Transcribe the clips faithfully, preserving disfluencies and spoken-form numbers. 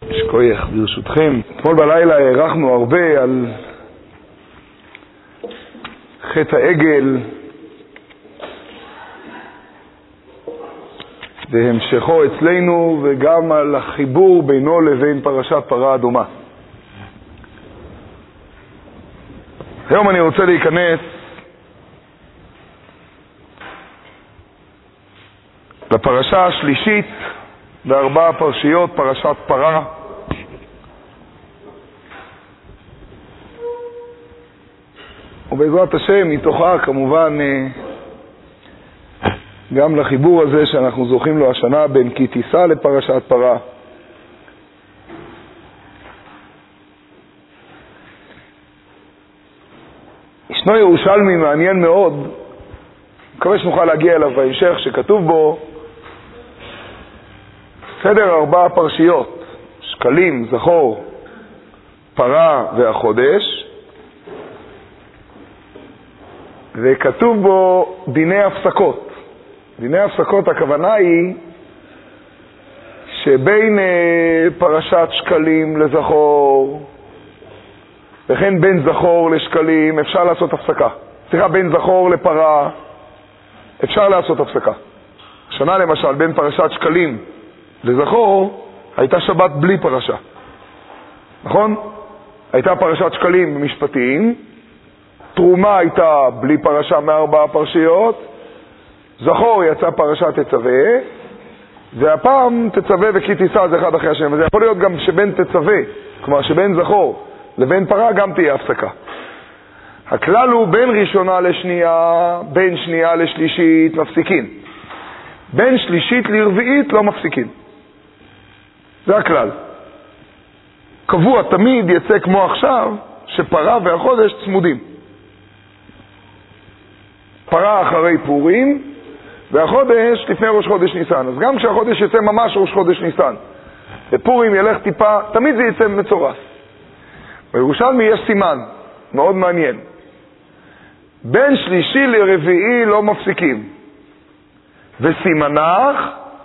שכוייך, ברשותכם. אתמול בלילה הערכנו הרבה על חטא העגל והמשכו אצלנו, וגם על החיבור בינו לבין פרשת פרה אדומה. היום אני רוצה להיכנס לפרשה השלישית בארבע פרשיות, פרשת פרה. ובעזרת השם מתוכה כמובן גם לחיבור הזה שאנחנו זוכים לו השנה בין כי תישא לפרשת פרה. ישנו ירושלמי מעניין מאוד, מקווה שנוכל להגיע אליו בהמשך, שכתוב בו סדר ארבע פרשיות, שקלים, זכור, פרה והחודש, וכתוב בו דיני הפסקות. דיני הפסקות, הכוונה היא שבין פרשת שקלים לזכור, וכן בין זכור לשקלים, אפשר לעשות הפסקה. סליחה, בין זכור לפרה, אפשר לעשות הפסקה. השנה למשל, בין פרשת שקלים לזכור, הייתה שבת בלי פרשה. נכון? הייתה פרשת שקלים במשפטים, תרומה הייתה בלי פרשה מארבע פרשיות, זכור יצא פרשת תצווה, והפעם תצווה וכי תישא זה אחד אחרי השם. וזה יכול להיות גם שבין תצווה, כלומר שבין זכור לבין פרה גם תהיה הפסקה. הכלל הוא בין ראשונה לשנייה, בין שנייה לשלישית מפסיקים. בין שלישית לרביעית לא מפסיקים. זה הכלל. קבוע תמיד יצא כמו עכשיו, שפרה והחודש צמודים. פרה אחרי פורים, והחודש לפני ראש חודש ניסן. אז גם כשהחודש יצא ממש ראש חודש ניסן, בפורים ילך טיפה, תמיד זה יצא מצורף. בירושלמי יש סימן, מאוד מעניין. בין שלישי לרביעי לא מפסיקים. וסימנך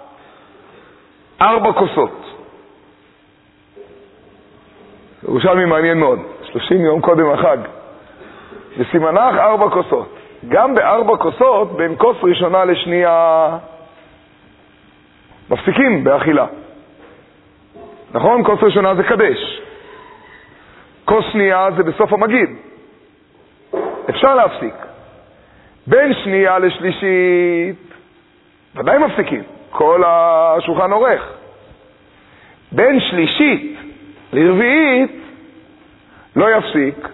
ארבע כוסות. ירושלמי מעניין מאוד. שלושים יום קודם החג. וסימנך ארבע כוסות. גם בארבע כוסות, בין כוס ראשונה לשנייה, מפסיקים באכילה. נכון? כוס ראשונה זה קדש. כוס שנייה זה בסוף המגיד. אפשר להפסיק. בין שנייה לשלישית, ודאי מפסיקים. כל השולחן עורך. בין שלישית לרביעית, לא יפסיק.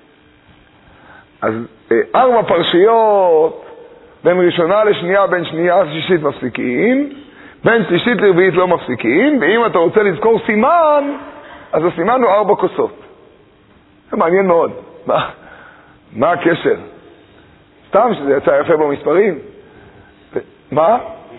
אז ארבע פרשיות, בין ראשונה לשנייה, בין שנייה לשלישית מפסיקים, בין שלישית לרביעית לא מפסיקים, ואם אתה רוצה לזכור סימן, אז הסימן הוא ארבע כוסות. זה מעניין מאוד. מה, מה הקשר? סתם שזה יצא יפה במספרים. מה?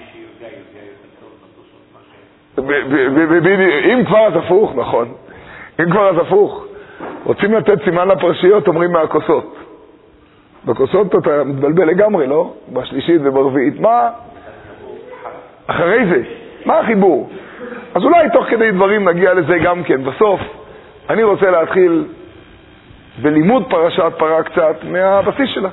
אם כבר אז הפוך, נכון. אם כבר אז הפוך. רוצים לתת סימן לפרשיות, אומרים מהכוסות. בכוסות אתה מתבלבל לגמרי, לא? בשלישית וברביעית. מה? אחרי זה. מה החיבור? אז אולי תוך כדי דברים נגיע לזה גם כן. בסוף, אני רוצה להתחיל בלימוד פרשת פרה קצת מהבסיס שלה.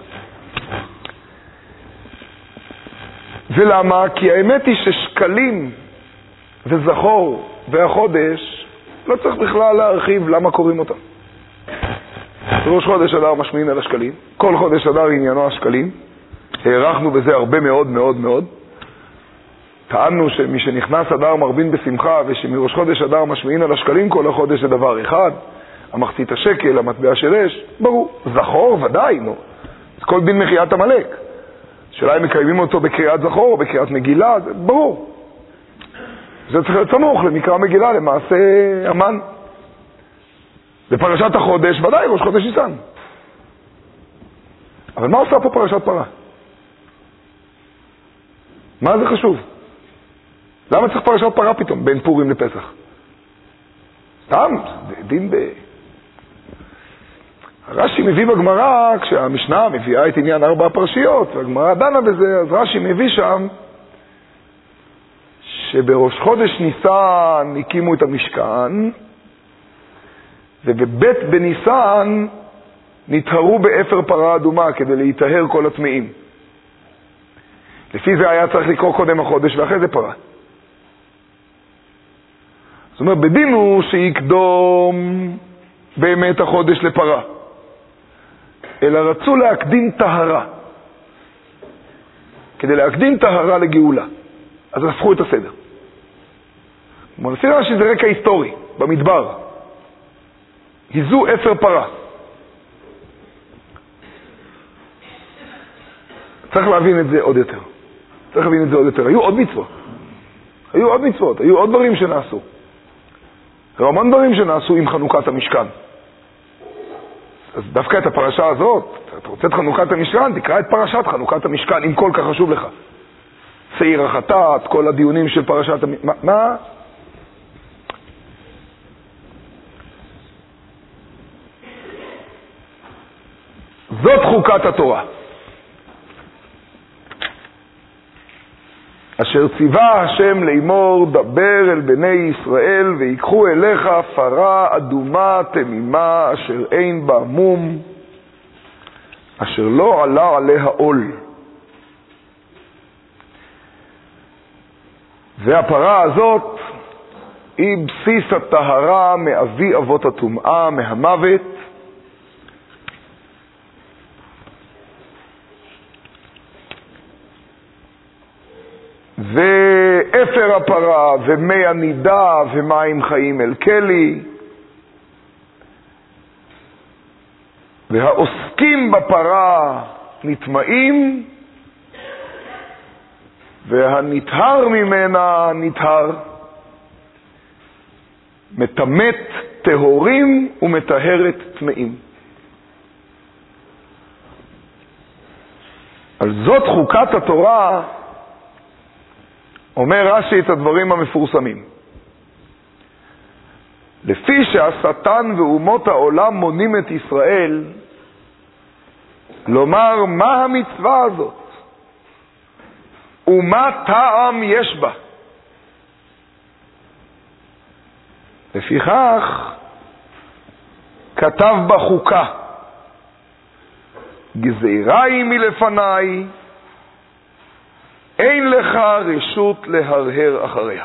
ולמה? כי האמת היא ששקלים וזכור והחודש לא צריך בכלל להרחיב למה קוראים אותם. ראש חודש אדר משמיעין על השקלים. כל חודש אדר עניינו השקלים. הערכנו בזה הרבה מאוד מאוד מאוד. טענו שמי שנכנס אדר מרבין בשמחה, ושמראש חודש אדר משמיעין על השקלים כל החודש זה דבר אחד. המחצית השקל, המטבע של אש, ברור. זכור ודאי, נו. זה כל דין מחיית המלך. שאלה אם מקיימים אותו בקריאת זכור או בקריאת מגילה, זה ברור. זה צריך להיות סמוך למקרא מגילה, למעשה אמן. בפרשת החודש, ודאי, ראש חודש ניסן. אבל מה עושה פה פרשת פרה? מה זה חשוב? למה צריך פרשת פרה פתאום, בין פורים לפסח? סתם, דין ב... רש"י מביא בגמרא, כשהמשנה מביאה את עניין ארבע הפרשיות, והגמרא דנה בזה, אז רש"י מביא שם שבראש חודש ניסן הקימו את המשכן, ובבית בניסן נטהרו באפר פרה אדומה כדי להיטהר כל הטמאים. לפי זה היה צריך לקרוא קודם החודש ואחרי זה פרה. זאת אומרת, בדין הוא שיקדום באמת החודש לפרה, אלא רצו להקדים טהרה, כדי להקדים טהרה לגאולה. אז הפכו את הסדר. מונסיר שזה רקע היסטורי, במדבר. היזו אפר פרה. צריך להבין את זה עוד יותר. צריך להבין את זה עוד יותר. היו עוד מצוות. היו עוד מצוות, היו עוד דברים שנעשו. היו המון דברים שנעשו עם חנוכת המשכן. אז דווקא את הפרשה הזאת, אתה רוצה את חנוכת המשכן, תקרא את פרשת חנוכת המשכן, אם כל כך חשוב לך. שעיר החטאת, כל הדיונים של פרשת המשכן. מה? מה? זאת חוקת התורה. אשר ציווה השם לאמור, דבר אל בני ישראל ויקחו אליך פרה אדומה תמימה אשר אין בה מום, אשר לא עלה עליה עול. והפרה הזאת היא בסיס הטהרה מאבי אבות הטומאה, מהמוות, ואפר הפרה ומי הנידה ומים חיים אל כלי, והעוסקים בפרה נטמעים, והנטהר ממנה נטהר. מטמאת טהורים ומטהרת טמאים. על זאת חוקת התורה אומר רש"י את הדברים המפורסמים. לפי שהשטן ואומות העולם מונים את ישראל, לומר מה המצווה הזאת ומה טעם יש בה. לפיכך כתב בחוקה, גזירה היא מלפניי, אין לך רשות להרהר אחריה.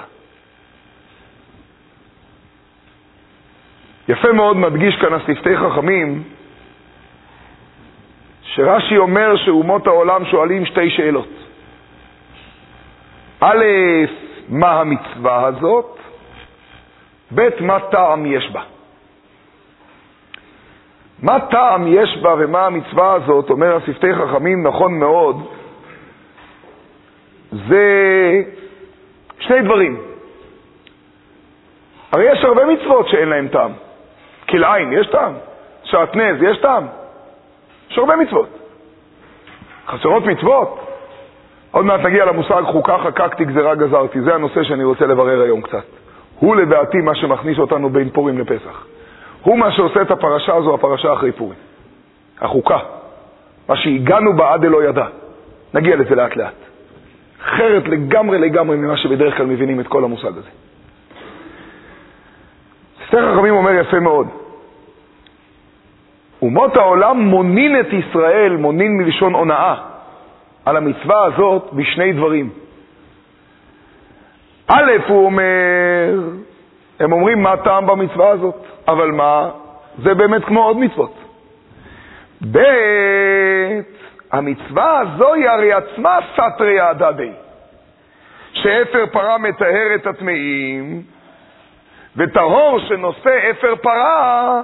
יפה מאוד מדגיש כאן השפתי חכמים, שרש"י אומר שאומות העולם שואלים שתי שאלות. א', מה המצווה הזאת? ב', מה טעם יש בה? מה טעם יש בה ומה המצווה הזאת, אומר השפתי חכמים, נכון מאוד, זה שני דברים. הרי יש הרבה מצוות שאין להם טעם. כלאיים, יש טעם. שעטנז, יש טעם. יש הרבה מצוות. חסרות מצוות. עוד מעט נגיע למושג חוקה חקקתי גזרה גזרתי. זה הנושא שאני רוצה לברר היום קצת. הוא לדעתי מה שמכניס אותנו בין פורים לפסח. הוא מה שעושה את הפרשה הזו, הפרשה אחרי פורים. החוקה. מה שהגענו בה עד אלא ידע. נגיע לזה לאט לאט. אחרת לגמרי לגמרי ממה שבדרך כלל מבינים את כל המושג הזה. שפתי חכמים אומר יפה מאוד. אומות העולם מונין את ישראל, מונין מלשון הונאה, על המצווה הזאת בשני דברים. א', הוא אומר, הם אומרים מה טעם במצווה הזאת, אבל מה? זה באמת כמו עוד מצוות. ב', המצווה הזו היא הרי עצמה סתרי הדדי, שאפר פרה מטהר את הטמאים, וטהור שנושא אפר פרה,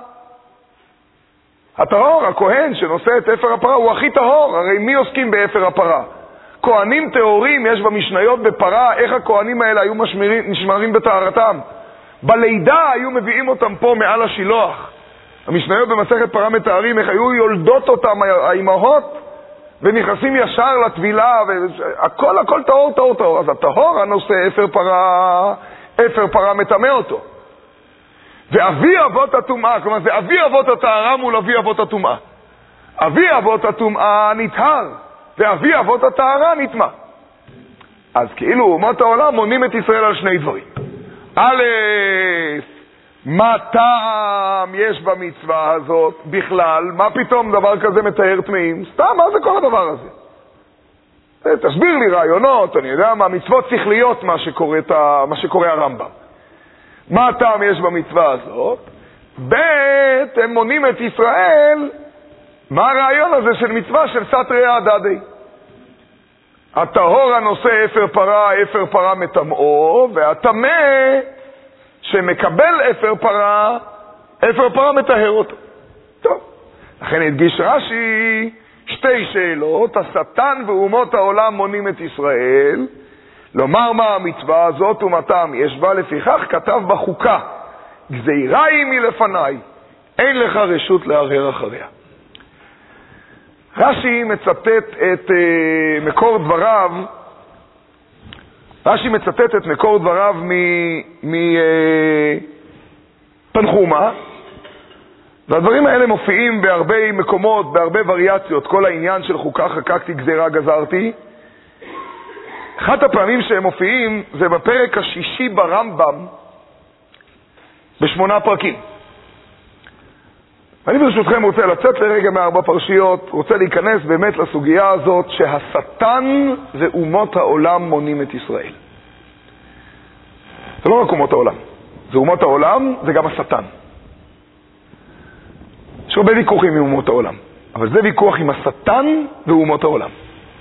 הטהור, הכהן שנושא את אפר הפרה, הוא הכי טהור. הרי מי עוסקים באפר הפרה? כהנים טהורים, יש במשניות בפרה, איך הכהנים האלה היו משמרים, נשמרים בטהרתם? בלידה היו מביאים אותם פה מעל השילוח. המשניות במסכת פרה מטהרים, איך היו יולדות אותם האימהות, ונכנסים ישר לטבילה, והכל, הכל טהור, טהור, טהור. אז הטהור הנושא אפר פרה, אפר פרה מטמא אותו. ואבי אבות הטומאה, כלומר זה אבי אבות הטהרה מול אבי אבות הטומאה. אבי אבות הטומאה נטהר, ואבי אבות הטהרה נטמא. אז כאילו אומות העולם מונים את ישראל על שני דברים. א', מה טעם יש במצווה הזאת בכלל? מה פתאום דבר כזה מתאר טמאים? סתם, מה זה כל הדבר הזה? תסביר לי רעיונות, אני יודע מה, מצוות שכליות, מה שקורא, מה שקורא הרמב"ם. מה הטעם יש במצווה הזאת? ב', הם מונים את ישראל, מה הרעיון הזה של מצווה של סתרי הדדי? הטהור הנושא אפר פרה, אפר פרה מטמאו, והטמא שמקבל אפר פרה, אפר פרה מטהר אותו. טוב, לכן הדגיש רש"י שתי שאלות, השטן ואומות העולם מונים את ישראל, לומר מה המצווה הזאת ומתם יש בה, לפיכך כתב בחוקה, גזירה היא מלפניי, אין לך רשות להרהר אחריה. רש"י מצטט את uh, מקור דבריו, רש"י מצטט את מקור דבריו מפנחומה, והדברים האלה מופיעים בהרבה מקומות, בהרבה וריאציות, כל העניין של חוקה חקקתי גזירה גזרתי. אחת הפעמים שהם מופיעים זה בפרק השישי ברמב"ם, בשמונה פרקים. אני ברשותכם רוצה לצאת לרגע מארבע פרשיות, רוצה להיכנס באמת לסוגיה הזאת שהשטן ואומות העולם מונים את ישראל. זה לא רק אומות העולם, זה אומות העולם, זה גם השטן. יש הרבה ויכוחים עם אומות העולם, אבל זה ויכוח עם השטן ואומות העולם.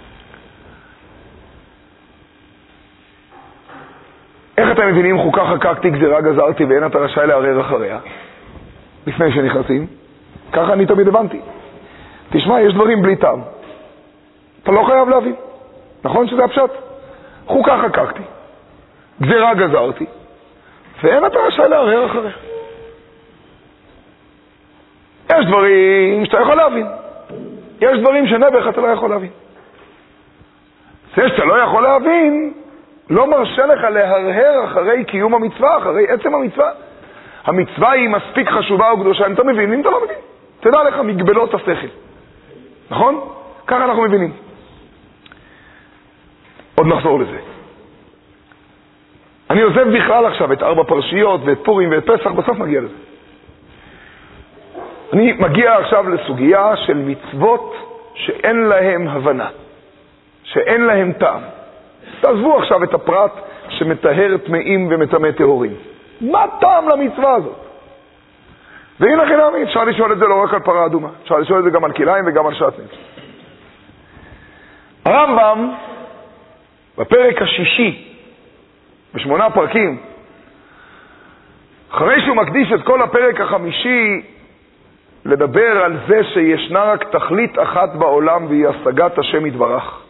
איך אתם מבינים חוקה חקקתי גזירה גזרתי ואין אתה רשאי לערער אחריה? לפני שנכנסים, ככה אני תמיד הבנתי. תשמע, יש דברים בלי טעם. אתה לא חייב להבין. נכון שזה הפשט? חוקה חקקתי, גזירה גזרתי, ואין אתה רשאי לערער אחריה. יש דברים שאתה יכול להבין. יש דברים שנבח אתה לא יכול להבין. זה שאתה לא יכול להבין, לא מרשה לך להרהר אחרי קיום המצווה, אחרי עצם המצווה. המצווה היא מספיק חשובה וקדושה, אם אתה מבין, אם אתה לא מבין. תדע לך מגבלות השכל. נכון? ככה אנחנו מבינים. עוד נחזור לזה. אני עוזב בכלל עכשיו את ארבע פרשיות ואת פורים ואת פסח, בסוף מגיע לזה. אני מגיע עכשיו לסוגיה של מצוות שאין להם הבנה, שאין להם טעם. תעזבו עכשיו את הפרט שמטהר טמאים ומטמא טהורים. מה טעם למצווה הזאת? והנה חינמי, אפשר לשאול את זה לא רק על פרה אדומה, אפשר לשאול את זה גם על כליים וגם על שטנץ. הרמב"ם, בפרק השישי, בשמונה פרקים, אחרי שהוא מקדיש את כל הפרק החמישי לדבר על זה שישנה רק תכלית אחת בעולם והיא השגת השם יתברך.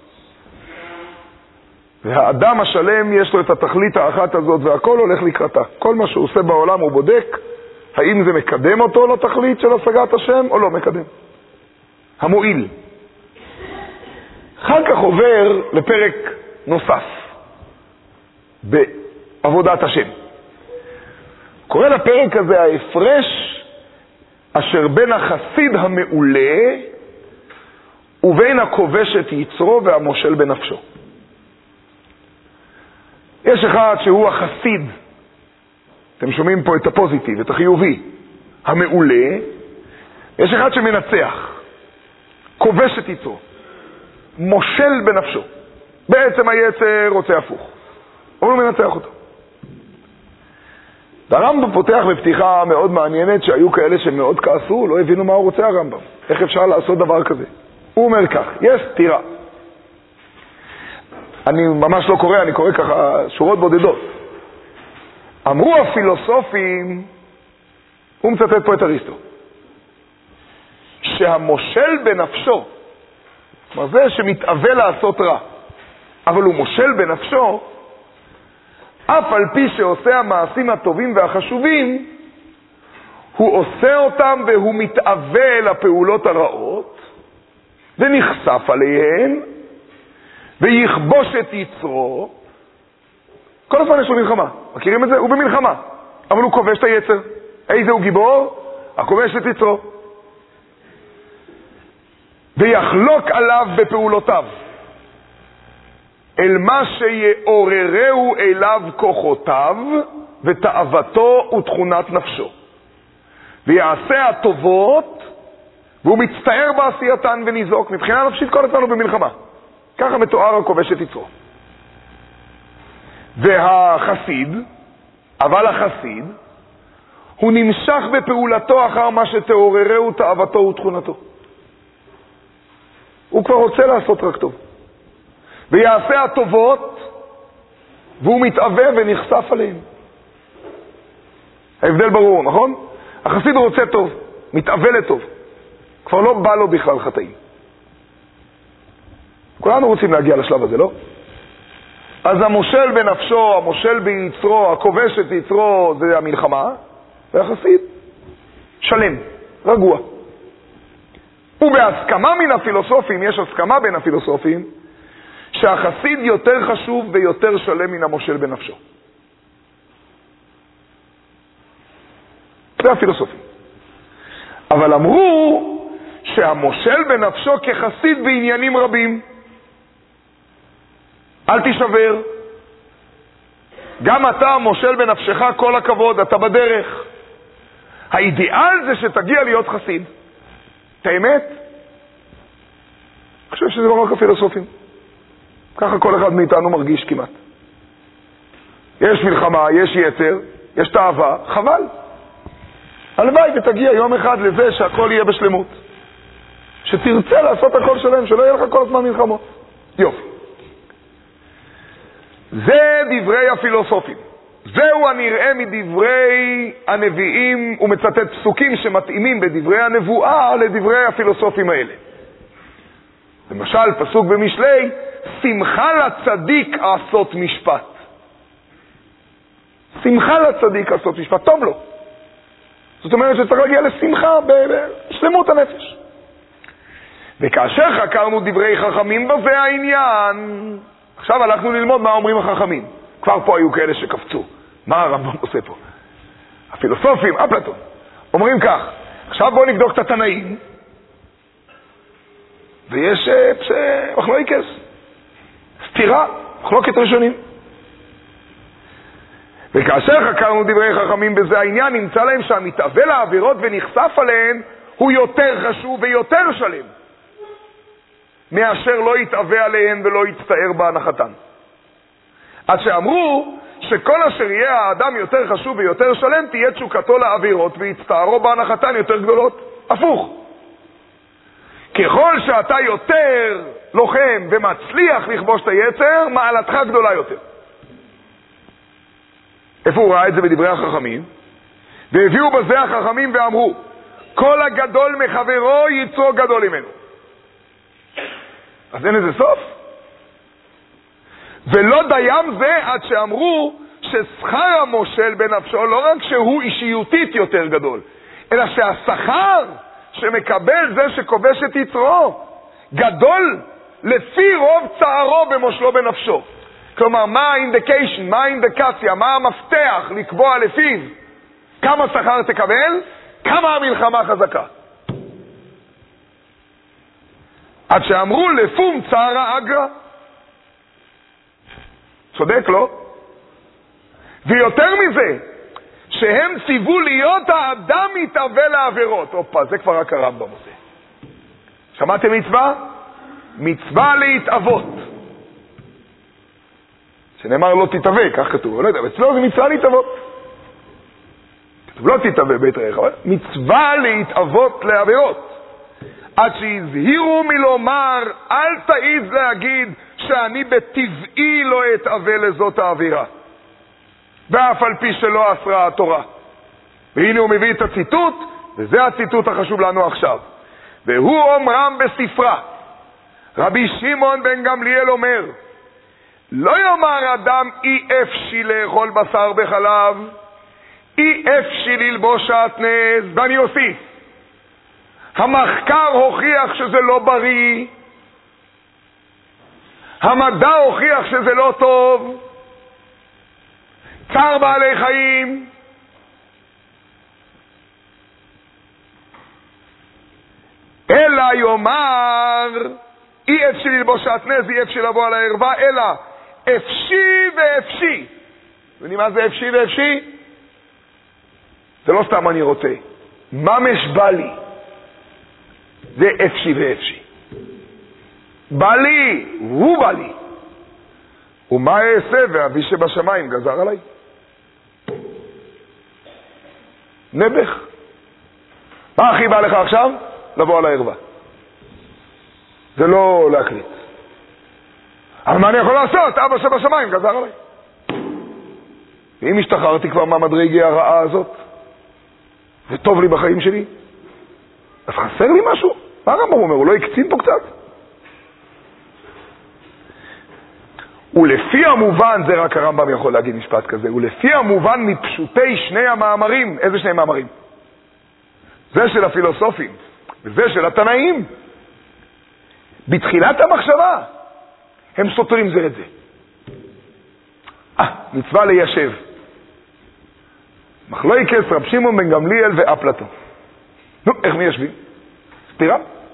והאדם השלם יש לו את התכלית האחת הזאת והכל הולך לקראתה. כל מה שהוא עושה בעולם הוא בודק האם זה מקדם אותו לתכלית של השגת השם או לא מקדם. המועיל. אחר כך עובר לפרק נוסף בעבודת השם. קורא לפרק הזה ההפרש אשר בין החסיד המעולה ובין הכובש את יצרו והמושל בנפשו. יש אחד שהוא החסיד, אתם שומעים פה את הפוזיטיב, את החיובי, המעולה. יש אחד שמנצח, כובש את יצרו, מושל בנפשו. בעצם היצר רוצה הפוך, אבל הוא מנצח אותו. והרמב"ם פותח בפתיחה מאוד מעניינת, שהיו כאלה שמאוד כעסו, לא הבינו מה הוא רוצה הרמב"ם. איך אפשר לעשות דבר כזה? הוא אומר כך, יש סתירה. אני ממש לא קורא, אני קורא ככה שורות בודדות. אמרו הפילוסופים, הוא מצטט פה את אריסטו, שהמושל בנפשו, כלומר זה שמתאווה לעשות רע, אבל הוא מושל בנפשו, אף על פי שעושה המעשים הטובים והחשובים, הוא עושה אותם והוא מתאווה אל הפעולות הרעות, ונחשף עליהן, ויכבוש את יצרו. כל הזמן יש לו מלחמה, מכירים את זה? הוא במלחמה, אבל הוא כובש את היצר. איזה הוא גיבור? הכובש את יצרו. ויחלוק עליו בפעולותיו. אל מה שיעוררהו אליו כוחותיו ותאוותו ותכונת נפשו. ויעשה הטובות, והוא מצטער בעשייתן וניזוק. מבחינה נפשית כל הזמן הוא במלחמה. ככה מתואר הכובש את יצרו. והחסיד, אבל החסיד, הוא נמשך בפעולתו אחר מה שתעוררהו תאוותו ותכונתו. הוא כבר רוצה לעשות רק טוב. ויעשה הטובות, והוא מתאווה ונחשף עליהם. ההבדל ברור, נכון? החסיד רוצה טוב, מתאווה לטוב. כבר לא בא לו בכלל חטאים. כולנו רוצים להגיע לשלב הזה, לא? אז המושל בנפשו, המושל ביצרו, הכובש את יצרו, זה המלחמה, והחסיד שלם, רגוע. ובהסכמה מן הפילוסופים, יש הסכמה בין הפילוסופים, שהחסיד יותר חשוב ויותר שלם מן המושל בנפשו. זה הפילוסופים. אבל אמרו שהמושל בנפשו כחסיד בעניינים רבים. אל תישבר. גם אתה מושל בנפשך, כל הכבוד, אתה בדרך. האידיאל זה שתגיע להיות חסיד. את האמת? אני חושב שזה לא רק הפילוסופים. ככה כל אחד מאיתנו מרגיש כמעט. יש מלחמה, יש יתר, יש תאווה, חבל. הלוואי ותגיע יום אחד לזה שהכל יהיה בשלמות. שתרצה לעשות הכל שלם, שלא יהיה לך כל הזמן מלחמות. יופי. זה דברי הפילוסופים. זהו הנראה מדברי הנביאים, ומצטט פסוקים שמתאימים בדברי הנבואה לדברי הפילוסופים האלה. למשל, פסוק במשלי, שמחה לצדיק עשות משפט. שמחה לצדיק עשות משפט, טוב לו. זאת אומרת שצריך להגיע לשמחה בשלמות הנפש. וכאשר חקרנו דברי חכמים בזה העניין, עכשיו הלכנו ללמוד מה אומרים החכמים. כבר פה היו כאלה שקפצו. מה הרמב"ם עושה פה? הפילוסופים, אפלטון, אומרים כך, עכשיו בואו נבדוק את התנאים, ויש מחלוקת, סתירה, מחלוקת ראשונים. וכאשר חקרנו דברי חכמים בזה העניין, נמצא להם שהמתאווה לעבירות ונחשף עליהן הוא יותר חשוב ויותר שלם, מאשר לא יתאווה עליהן ולא יצטער בהנחתן. עד שאמרו שכל אשר יהיה האדם יותר חשוב ויותר שלם, תהיה תשוקתו לעבירות ויצטערו בהנחתן יותר גדולות. הפוך. ככל שאתה יותר לוחם ומצליח לכבוש את היצר, מעלתך גדולה יותר. איפה הוא ראה את זה בדברי החכמים? והביאו בזה החכמים ואמרו, כל הגדול מחברו יצרו גדול ממנו. אז אין איזה סוף? ולא דיים זה עד שאמרו ששכר המושל בנפשו לא רק שהוא אישיותית יותר גדול, אלא שהשכר שמקבל זה שכובש את יצרו גדול לפי רוב צערו במושלו בנפשו. כלומר, מה האינדיקיישן, מה האינדיקציה, מה המפתח לקבוע לפיו כמה שכר תקבל, כמה המלחמה חזקה. עד שאמרו לפום צערה אגרה. צודק, לא? ויותר מזה, שהם ציוו להיות האדם מתאווה לעבירות. אופה, זה כבר רק הרמב"ם עושה. שמעתם מצווה? מצווה להתאבות. שנאמר לא תתאווה, כך כתוב, לא יודע, אצלו זה מצווה להתאבות. כתוב לא תתאווה בית רעך, אבל מצווה להתאבות לעבירות. עד שהזהירו מלומר, אל תעיז להגיד שאני בטבעי לא אתאווה לזאת האווירה. ואף על פי שלא אסרה התורה. והנה הוא מביא את הציטוט, וזה הציטוט החשוב לנו עכשיו. והוא אומרם בספרה. רבי שמעון בן גמליאל אומר, לא יאמר אדם אי אפשי לאכול בשר בחלב, אי אפשי ללבוש שעטנז, ואני אוסיף, המחקר הוכיח שזה לא בריא, המדע הוכיח שזה לא טוב, צער בעלי חיים, אלא יאמר אי אפשר ללבוש שעטנז, אי אפשר לבוא על הערווה, אלא אפשי ואפשי. יודעים מה זה אפשי ואפשי? זה לא סתם אני רוצה. ממש בא לי. זה אפשי ואפשי. בא לי, הוא בא לי. ומה אעשה ואבי שבשמיים גזר עליי? נבח. מה הכי בא לך עכשיו? לבוא על הערווה. זה לא להקליט. אבל מה אני יכול לעשות? אבא שבשמיים גזר עליי. ואם השתחררתי כבר מהמדרגה הרעה הזאת, וטוב לי בחיים שלי, אז חסר לי משהו? מה הרמב"ם אומר? הוא לא הקצין פה קצת? ולפי המובן, זה רק הרמב"ם יכול להגיד משפט כזה, ולפי המובן מפשוטי שני המאמרים, איזה שני מאמרים? זה של הפילוסופים, וזה של התנאים. בתחילת המחשבה, הם סותרים זה את זה. אה, מצווה ליישב. מחלוקת רב שמעון בן גמליאל ואפלטון. נו, איך מיישבים? סתירה.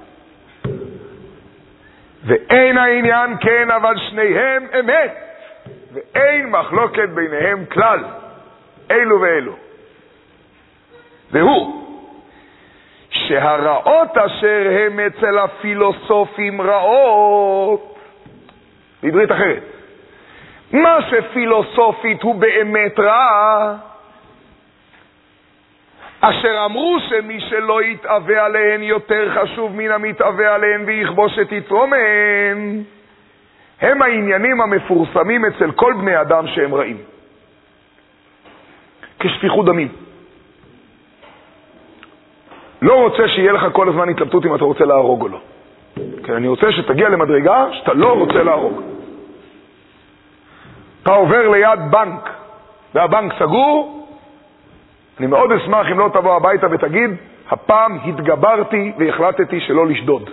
ואין העניין כן, אבל שניהם אמת, ואין מחלוקת ביניהם כלל, אלו ואלו. והוא, שהרעות אשר הם אצל הפילוסופים רעות, בעברית אחרת, מה שפילוסופית הוא באמת רע, אשר אמרו שמי שלא יתאווה עליהן יותר חשוב מן המתאווה עליהן ויכבוש את יצרו מהן, הם העניינים המפורסמים אצל כל בני אדם שהם רעים. כשפיכות דמים. לא רוצה שיהיה לך כל הזמן התלבטות אם אתה רוצה להרוג או לא. כי אני רוצה שתגיע למדרגה שאתה לא רוצה להרוג. אתה עובר ליד בנק, והבנק סגור, אני מאוד אשמח אם לא תבוא הביתה ותגיד, הפעם התגברתי והחלטתי שלא לשדוד.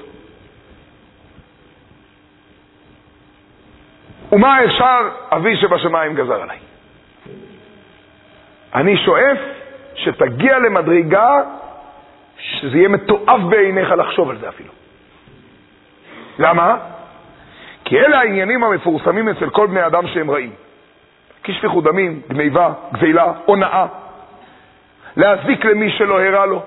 ומה אפשר אבי שבשמיים גזר עליי? אני שואף שתגיע למדרגה שזה יהיה מתואב בעיניך לחשוב על זה אפילו. למה? כי אלה העניינים המפורסמים אצל כל בני אדם שהם רעים. כשפיכות דמים, גניבה, גזילה, הונאה. להזיק למי שלא הרע לו.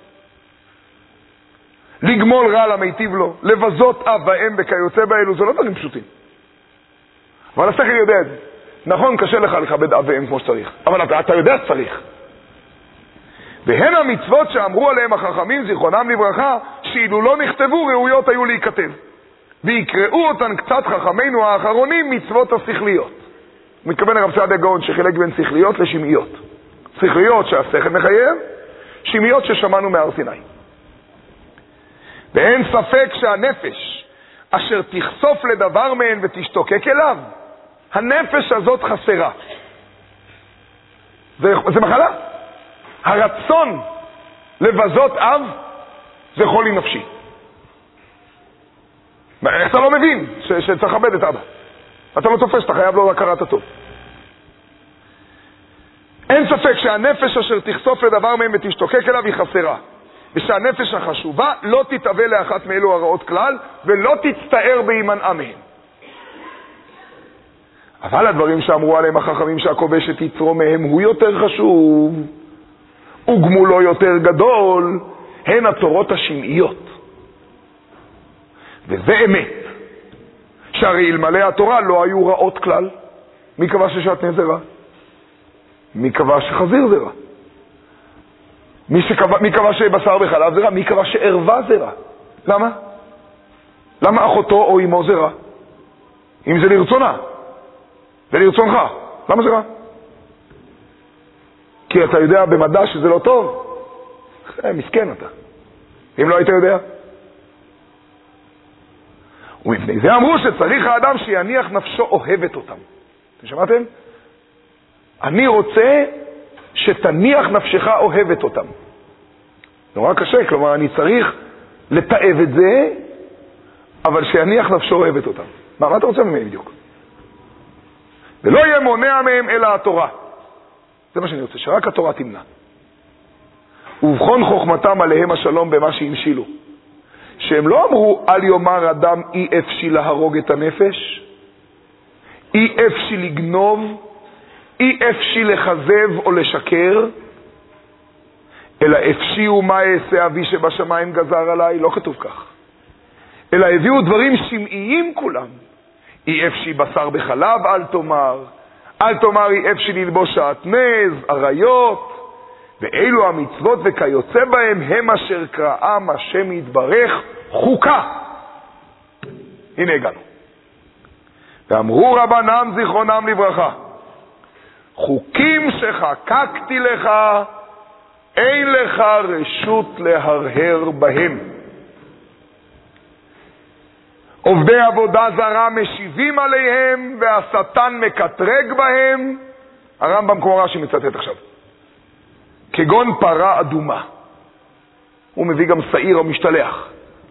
לגמול רע למיטיב לו. לבזות אב ואם וכיוצא באלו. זה לא דברים פשוטים. אבל השכל יודע את זה. נכון, קשה לך לכבד אב ואם כמו שצריך. אבל אתה, אתה יודע שצריך. והן המצוות שאמרו עליהם החכמים, זיכרונם לברכה, שאילו לא נכתבו, ראויות היו להיכתב. ויקראו אותן קצת חכמינו האחרונים, מצוות השכליות. הוא מתכוון לרב סעדיה גאון שחילק בין שכליות לשמעיות. שכליות שהשכל מחייב, שמעיות ששמענו מהר סיני. ואין ספק שהנפש אשר תחשוף לדבר מהן ותשתוקק אליו, הנפש הזאת חסרה. זה, זה מחלה. הרצון לבזות אב זה חולי נפשי. איך אתה לא מבין ש, שצריך לכבד את אבא? אתה לא תופס, אתה חייב לו הכרת הטוב. אין ספק שהנפש אשר תחשוף לדבר מהם ותשתוקק אליו היא חסרה. ושהנפש החשובה לא תתאווה לאחת מאלו הרעות כלל, ולא תצטער בהימנעה מהם. אבל הדברים שאמרו עליהם החכמים שהכובש את יצרו מהם הוא יותר חשוב, וגמולו יותר גדול, הן התורות השמעיות. וזה אמת. שהרי אלמלא התורה לא היו רעות כלל. מי קבע ששעטנז זה רע? מי קבע שחזיר זה רע? מי, שקבע, מי קבע שבשר וחלב זה רע? מי קבע שערווה זה רע? למה? למה אחותו או אמו זה רע? אם זה לרצונה ולרצונך, למה זה רע? כי אתה יודע במדע שזה לא טוב. מסכן אתה. אם לא היית יודע. ומפני זה אמרו שצריך האדם שיניח נפשו אוהבת אותם. אתם שמעתם? אני רוצה שתניח נפשך אוהבת אותם. נורא קשה, כלומר אני צריך לתאב את זה, אבל שיניח נפשו אוהבת אותם. מה, מה אתה רוצה ממני בדיוק? ולא יהיה מונע מהם אלא התורה. זה מה שאני רוצה, שרק התורה תמנע. ובכון חוכמתם עליהם השלום במה שהמשילו. שהם לא אמרו, אל יאמר אדם אי אפשי להרוג את הנפש, אי אפשי לגנוב, אי אפשי לחזב או לשקר, אלא אפשי ומה אעשה אבי שבשמיים גזר עליי, לא כתוב כך. אלא הביאו דברים שמעיים כולם. אי אפשי בשר בחלב אל תאמר, אל תאמר אי אפשי ללבוש שעטנז, עריות, ואלו המצוות וכיוצא בהם הם אשר קראם השם יתברך חוקה. הנה הגענו. ואמרו רבנם זיכרונם לברכה, חוקים שחקקתי לך, אין לך רשות להרהר בהם. עובדי עבודה זרה משיבים עליהם, והשטן מקטרג בהם. הרמב"ם כמו רש"י מצטט עכשיו. כגון פרה אדומה. הוא מביא גם שעיר או משתלח.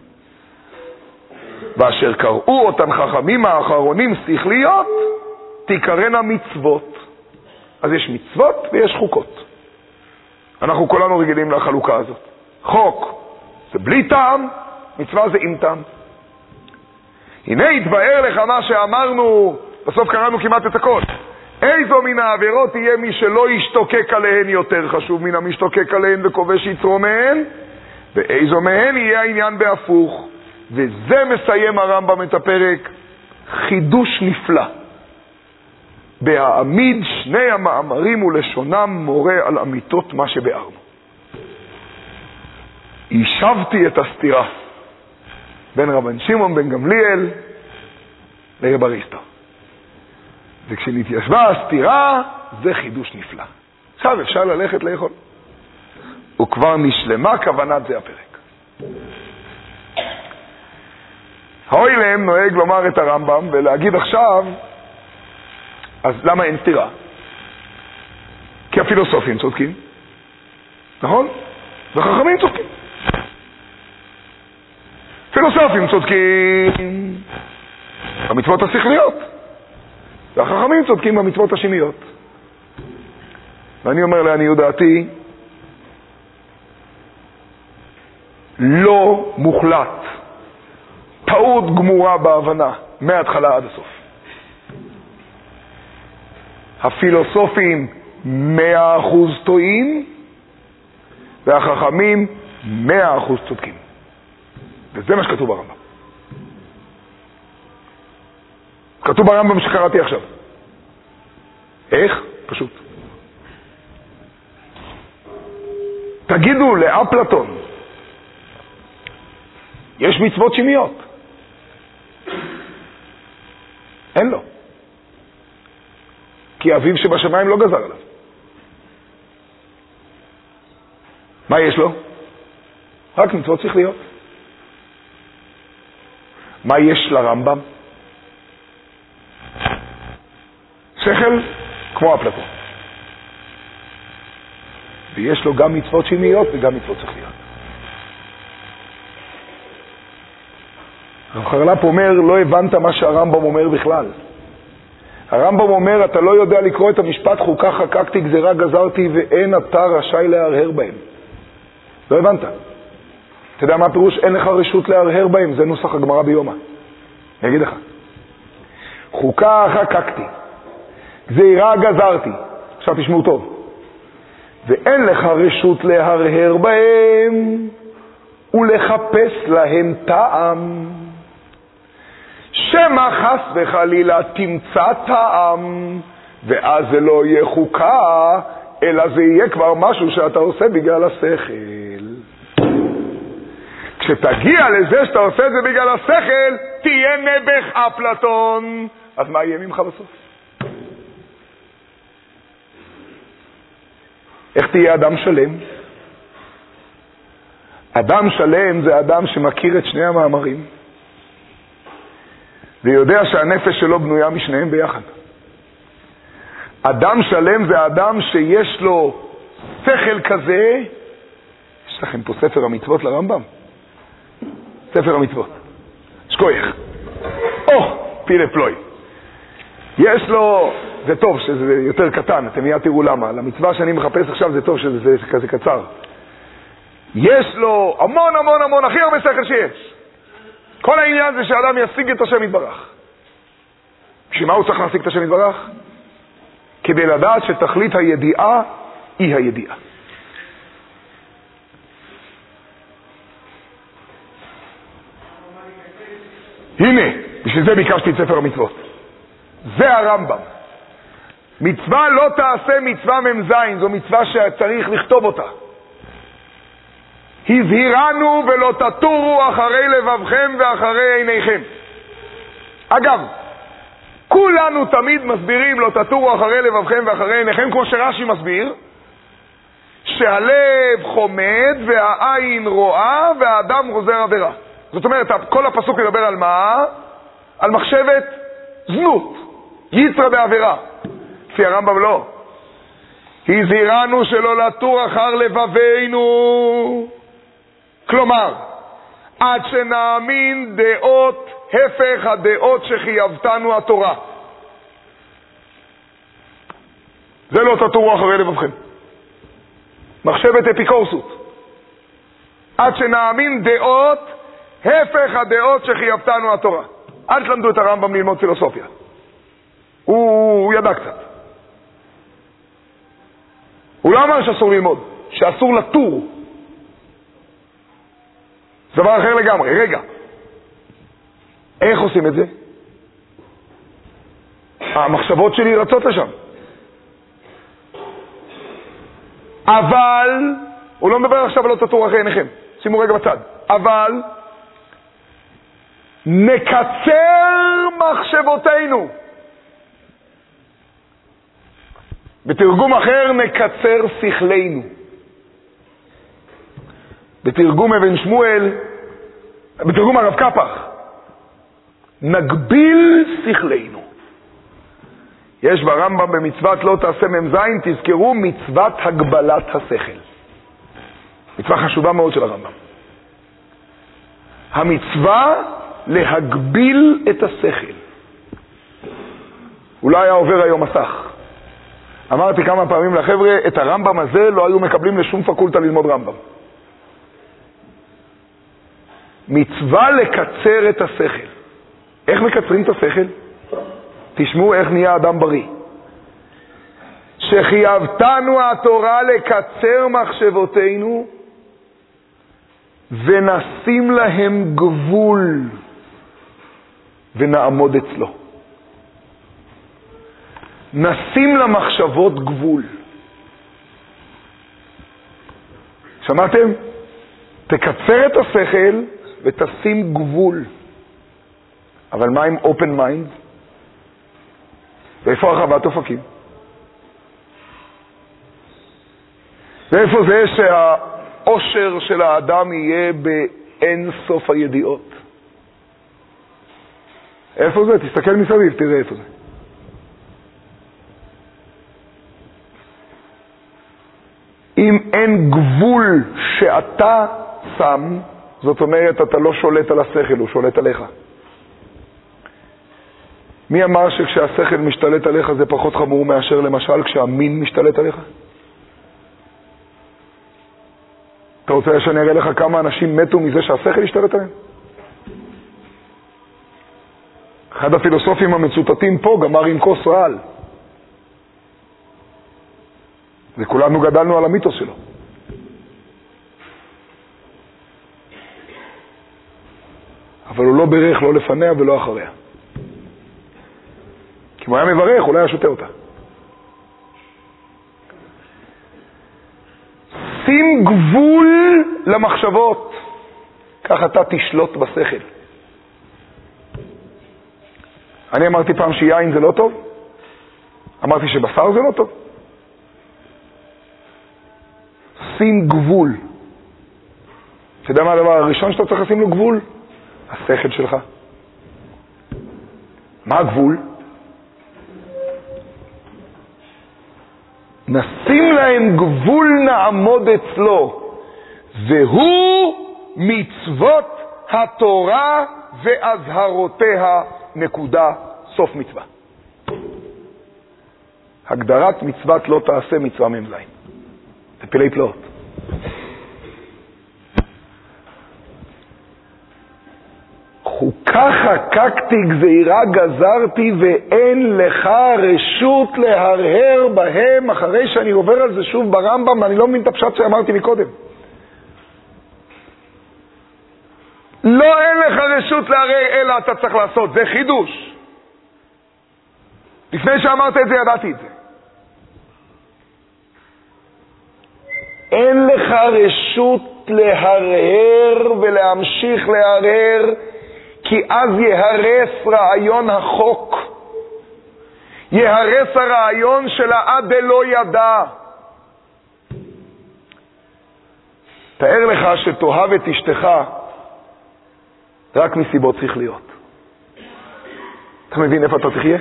ואשר קראו אותם חכמים האחרונים שכליות, תקראנה מצוות. אז יש מצוות ויש חוקות. אנחנו כולנו רגילים לחלוקה הזאת. חוק זה בלי טעם, מצווה זה עם טעם. הנה התבאר לך מה שאמרנו, בסוף קראנו כמעט את הכל. איזו מן העבירות תהיה מי שלא ישתוקק עליהן יותר חשוב מן המשתוקק עליהן וכובש יצרו מהן, ואיזו מהן יהיה העניין בהפוך. וזה מסיים הרמב"ם את הפרק, חידוש נפלא. בהעמיד שני המאמרים ולשונם מורה על אמיתות מה שבארנו. יישבתי את הסתירה בין רבן שמעון בן גמליאל לרב אריסטו. וכשנתיישבה הסתירה, זה חידוש נפלא. עכשיו אפשר ללכת לאכול. וכבר נשלמה כוונת זה הפרק. האוילם נוהג לומר את הרמב"ם ולהגיד עכשיו, אז למה אין סתירה? כי הפילוסופים צודקים, נכון? וחכמים צודקים. פילוסופים צודקים במצוות השכליות, והחכמים צודקים במצוות השמיות. ואני אומר לעניות דעתי, לא מוחלט, טעות גמורה בהבנה, מההתחלה עד הסוף. הפילוסופים מאה אחוז טועים, והחכמים מאה אחוז צודקים. וזה מה שכתוב ברמב"ם. כתוב ברמב"ם שקראתי עכשיו. איך? פשוט. תגידו לאפלטון, יש מצוות שמיות. אין לו. כי אביו שבשמיים לא גזר עליו. מה יש לו? רק מצוות שכליות. מה יש לרמב"ם? שכל כמו אפלטון. ויש לו גם מצוות שמיות וגם מצוות שכליות. רב חרל"פ אומר, לא הבנת מה שהרמב"ם אומר בכלל. הרמב"ם אומר, אתה לא יודע לקרוא את המשפט חוקה חקקתי גזרה גזרתי ואין אתה רשאי להרהר בהם. לא הבנת. אתה יודע מה הפירוש? אין לך רשות להרהר בהם. זה נוסח הגמרא ביומא. אני אגיד לך. חוקה חקקתי, גזירה גזרתי. עכשיו תשמעו טוב. ואין לך רשות להרהר בהם ולחפש להם טעם. שמה חס וחלילה תמצא טעם, ואז זה לא יהיה חוקה, אלא זה יהיה כבר משהו שאתה עושה בגלל השכל. כשתגיע לזה שאתה עושה את זה בגלל השכל, תהיה נבך אפלטון. אז מה יהיה ממך בסוף? איך תהיה אדם שלם? אדם שלם זה אדם שמכיר את שני המאמרים, ויודע שהנפש שלו בנויה משניהם ביחד. אדם שלם זה אדם שיש לו שכל כזה. יש לכם פה ספר המצוות לרמב"ם? ספר המצוות. שקוייך. או, פילה פלוי. יש לו, זה טוב שזה יותר קטן, אתם מיד תראו למה. למצווה שאני מחפש עכשיו זה טוב שזה כזה קצר. יש לו המון המון המון, הכי הרבה שכל שיש. כל העניין זה שאדם ישיג את השם יתברך. בשביל מה הוא צריך להשיג את השם יתברך? כדי לדעת שתכלית הידיעה היא הידיעה. הנה, בשביל זה ביקשתי את ספר המצוות. זה הרמב"ם. מצווה לא תעשה מצווה ממזין, זו מצווה שצריך לכתוב אותה. הזהירנו ולא תטורו אחרי לבבכם ואחרי עיניכם. אגב, כולנו תמיד מסבירים לא תטורו אחרי לבבכם ואחרי עיניכם, כמו שרש"י מסביר, שהלב חומד והעין רואה והאדם גוזר עבירה. זאת אומרת, כל הפסוק מדבר על מה? על מחשבת זנות, יצרה בעבירה. לפי הרמב"ם לא. הזהירנו שלא לטור אחר לבבינו. כלומר, עד שנאמין דעות הפך הדעות שחייבתנו התורה. זה לא תטורו אחרי לבבכם. מחשבת אפיקורסות. עד שנאמין דעות הפך הדעות שחייבתנו התורה. אל תלמדו את הרמב"ם ללמוד פילוסופיה. הוא, הוא ידע קצת. הוא לא אמר שאסור ללמוד, שאסור לטור. זה דבר אחר לגמרי. רגע, איך עושים את זה? המחשבות שלי רצות לשם. אבל, הוא לא מדבר עכשיו על לא תטור אחרי עיניכם. שימו רגע בצד. אבל, נקצר מחשבותינו. בתרגום אחר, נקצר שכלנו. בתרגום אבן שמואל, בתרגום הרב קפח, נגביל שכלנו. יש ברמב"ם במצוות לא תעשה ממזין, תזכרו מצוות הגבלת השכל. מצווה חשובה מאוד של הרמב"ם. המצווה להגביל את השכל. אולי היה עובר היום מסך. אמרתי כמה פעמים לחבר'ה, את הרמב"ם הזה לא היו מקבלים לשום פקולטה ללמוד רמב"ם. מצווה לקצר את השכל. איך מקצרים את השכל? תשמעו איך נהיה אדם בריא. שחייבתנו התורה לקצר מחשבותינו ונשים להם גבול ונעמוד אצלו. נשים למחשבות גבול. שמעתם? תקצר את השכל ותשים גבול. אבל מה עם open mind? ואיפה הרחבת אופקים? ואיפה זה שהאושר של האדם יהיה באין סוף הידיעות? איפה זה? תסתכל מסביב, תראה איפה זה. אם אין גבול שאתה שם, זאת אומרת, אתה לא שולט על השכל, הוא שולט עליך. מי אמר שכשהשכל משתלט עליך זה פחות חמור מאשר למשל כשהמין משתלט עליך? אתה רוצה שאני אראה לך כמה אנשים מתו מזה שהשכל השתלט עליהם? אחד הפילוסופים המצוטטים פה גמר עם כוס רעל. וכולנו גדלנו על המיתוס שלו. אבל הוא לא ברך, לא לפניה ולא אחריה. כי הוא היה מברך, אולי היה שותה אותה. שים גבול למחשבות. כך אתה תשלוט בשכל. אני אמרתי פעם שיין זה לא טוב? אמרתי שבשר זה לא טוב? שים גבול. אתה יודע מה הדבר הראשון שאתה צריך לשים לו גבול? השכל שלך. מה הגבול? נשים להם גבול נעמוד אצלו. והוא מצוות התורה ואזהרותיה נקודה סוף מצווה. הגדרת מצוות לא תעשה מצווה ממזין. זה פילי פלאות. חוקה ככה קקתי גזירה גזרתי ואין לך רשות להרהר בהם, אחרי שאני עובר על זה שוב ברמב"ם, ואני לא מבין את הפשט שאמרתי מקודם. לא, אין לך רשות להרהר, אלא אתה צריך לעשות, זה חידוש. לפני שאמרת את זה ידעתי את זה. אין לך רשות להרהר ולהמשיך להרהר, כי אז יהרס רעיון החוק, יהרס הרעיון של העד לא ידע. תאר לך שתאהב את אשתך רק מסיבות שכליות. אתה מבין איפה אתה תחיה?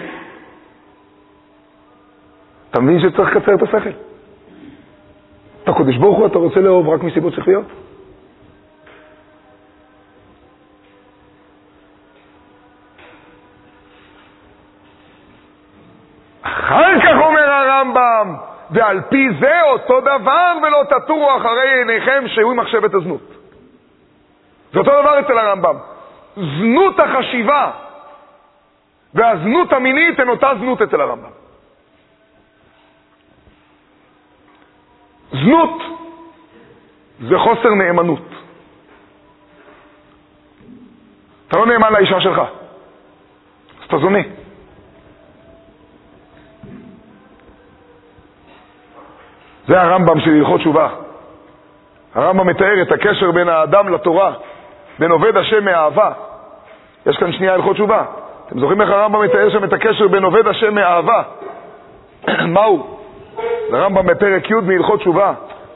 אתה מבין שצריך לקצר את השכל? אתה קודש ברוך הוא, אתה רוצה לאהוב רק מסיבות שכליות? אחר כך אומר הרמב"ם, ועל פי זה אותו דבר, ולא תטורו אחרי עיניכם שהוא מחשבת הזנות. זה אותו דבר אצל הרמב"ם. זנות החשיבה והזנות המינית הן אותה זנות אצל הרמב"ם. זנות זה חוסר נאמנות. אתה לא נאמן לאישה שלך, אז אתה זונה. זה הרמב"ם של הלכות תשובה. הרמב"ם מתאר את הקשר בין האדם לתורה, בין עובד השם מאהבה. יש כאן שנייה הלכות תשובה. אתם זוכרים איך הרמב"ם מתאר שם את הקשר בין עובד השם מאהבה? מהו? זה הרמב"ם בפרק י' מהלכות תשובה.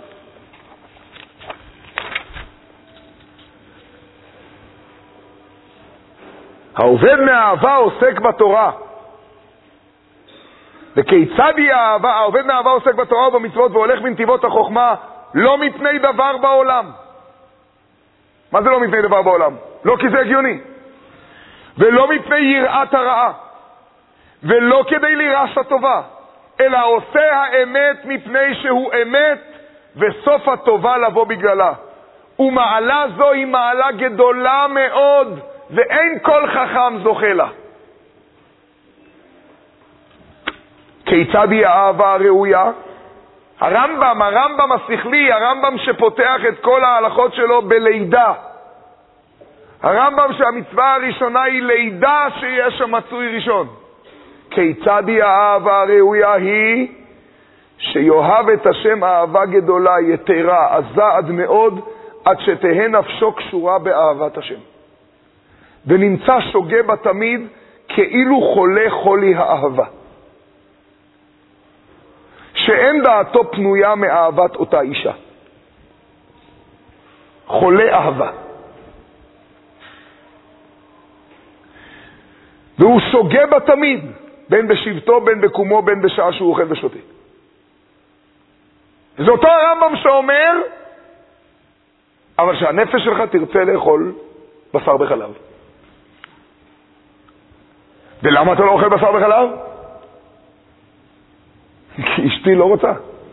העובד מאהבה עוסק בתורה. וכיצד היא האהבה? העובד מאהבה עוסק בתורה ובמצוות והולך בנתיבות החוכמה, לא מפני דבר בעולם. מה זה לא מפני דבר בעולם? לא כי זה הגיוני. ולא מפני יראת הרעה. ולא כדי לירש הטובה. אלא עושה האמת מפני שהוא אמת, וסוף הטובה לבוא בגללה. ומעלה זו היא מעלה גדולה מאוד, ואין כל חכם זוכה לה. כיצד היא האהבה הראויה? הרמב"ם, הרמב"ם השכלי, הרמב"ם שפותח את כל ההלכות שלו בלידה. הרמב"ם שהמצווה הראשונה היא לידה שיש שם מצוי ראשון. כיצד היא האהבה הראויה? היא שיאהב את השם אהבה גדולה, יתרה, עזה עד מאוד, עד שתהא נפשו קשורה באהבת השם. ונמצא שוגה בתמיד כאילו חולה חולי האהבה. שאין דעתו פנויה מאהבת אותה אישה. חולה אהבה. והוא שוגה בתמיד, בין בשבתו, בין בקומו, בין בשעה שהוא אוכל ושותה. זה אותו הרמב"ם שאומר, אבל שהנפש שלך תרצה לאכול בשר בחלב. ולמה אתה לא אוכל בשר בחלב? כי אשתי לא רוצה.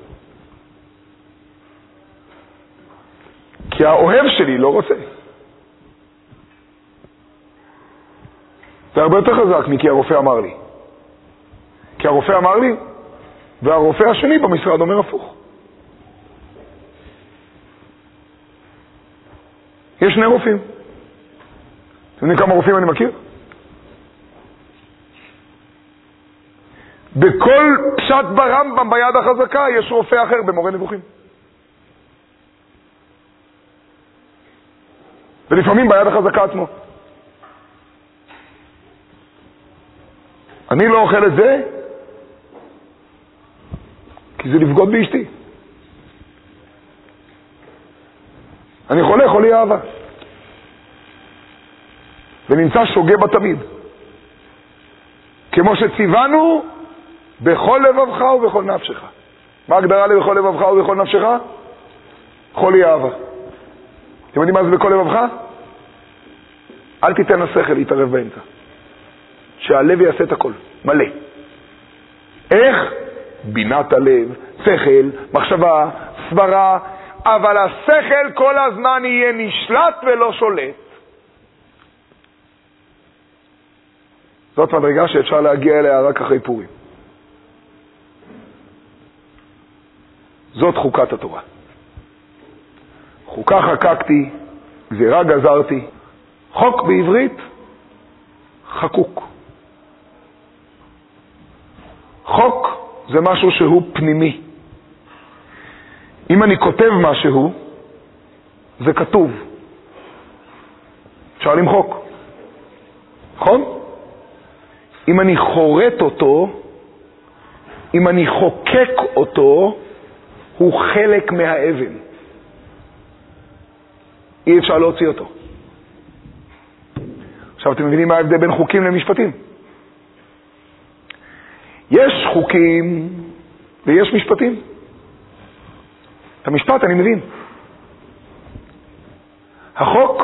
כי האוהב שלי לא רוצה. זה הרבה יותר חזק מכי הרופא אמר לי. כי הרופא אמר לי, והרופא השני במשרד אומר הפוך. יש שני רופאים. אתם יודעים כמה רופאים אני מכיר? בכל פשט ברמב"ם ביד החזקה יש רופא אחר במורה נבוכים. ולפעמים ביד החזקה עצמו. אני לא אוכל את זה כי זה לפגוד באשתי. אני חולה, חולי אהבה. ונמצא שוגה בתמיד. כמו שציוונו בכל לבבך ובכל נפשך. מה ההגדרה לבכל לבבך ובכל נפשך? חולי אהבה. אתם יודעים מה זה בכל לבבך? אל תיתן לשכל להתערב באמצע. שהלב יעשה את הכל, מלא. איך? בינת הלב, שכל, מחשבה, סברה, אבל השכל כל הזמן יהיה נשלט ולא שולט. זאת מדרגה שאפשר להגיע אליה רק אחרי פורים. זאת חוקת התורה. חוקה חקקתי, גזירה גזרתי. חוק בעברית, חקוק. חוק זה משהו שהוא פנימי. אם אני כותב משהו, זה כתוב. אפשר למחוק. נכון? אם אני חורט אותו, אם אני חוקק אותו, הוא חלק מהאבן. אי אפשר להוציא אותו. עכשיו אתם מבינים מה ההבדל בין חוקים למשפטים? יש חוקים ויש משפטים. את המשפט אני מבין. החוק,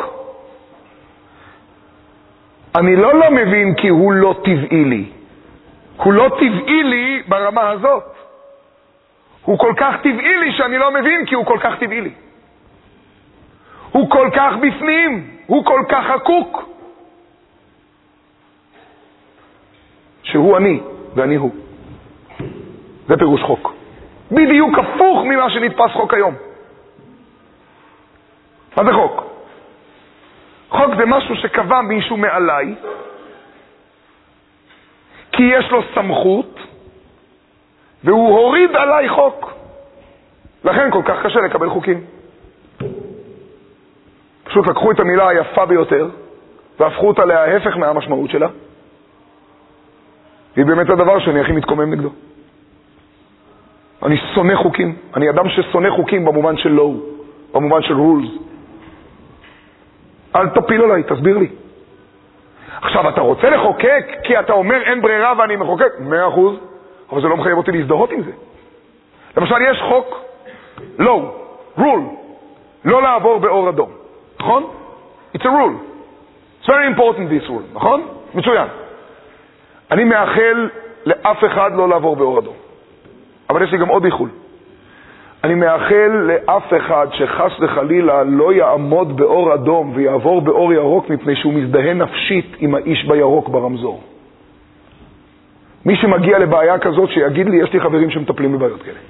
אני לא לא מבין כי הוא לא טבעי לי. הוא לא טבעי לי ברמה הזאת. הוא כל כך טבעי לי שאני לא מבין כי הוא כל כך טבעי לי. הוא כל כך בפנים, הוא כל כך חקוק, שהוא אני ואני הוא. זה פירוש חוק. בדיוק הפוך ממה שנתפס חוק היום. מה זה חוק? חוק זה משהו שקבע מישהו מעליי, כי יש לו סמכות, והוא הוריד עליי חוק. לכן כל כך קשה לקבל חוקים. פשוט לקחו את המילה היפה ביותר, והפכו אותה להפך מהמשמעות שלה. היא באמת הדבר שאני הכי מתקומם נגדו. אני שונא חוקים. אני אדם ששונא חוקים במובן של law, במובן של rules. אל תפיל עליי, תסביר לי. עכשיו, אתה רוצה לחוקק כי אתה אומר אין ברירה ואני מחוקק? מאה אחוז. אבל זה לא מחייב אותי להזדהות עם זה. למשל, יש חוק, law, rule, לא לעבור באור אדום. נכון? It's a rule. It's very important this rule. נכון? מצוין. אני מאחל לאף אחד לא לעבור באור אדום. אבל יש לי גם עוד איחול. אני מאחל לאף אחד שחס וחלילה לא יעמוד באור אדום ויעבור באור ירוק מפני שהוא מזדהה נפשית עם האיש בירוק ברמזור. מי שמגיע לבעיה כזאת שיגיד לי, יש לי חברים שמטפלים בבעיות כאלה.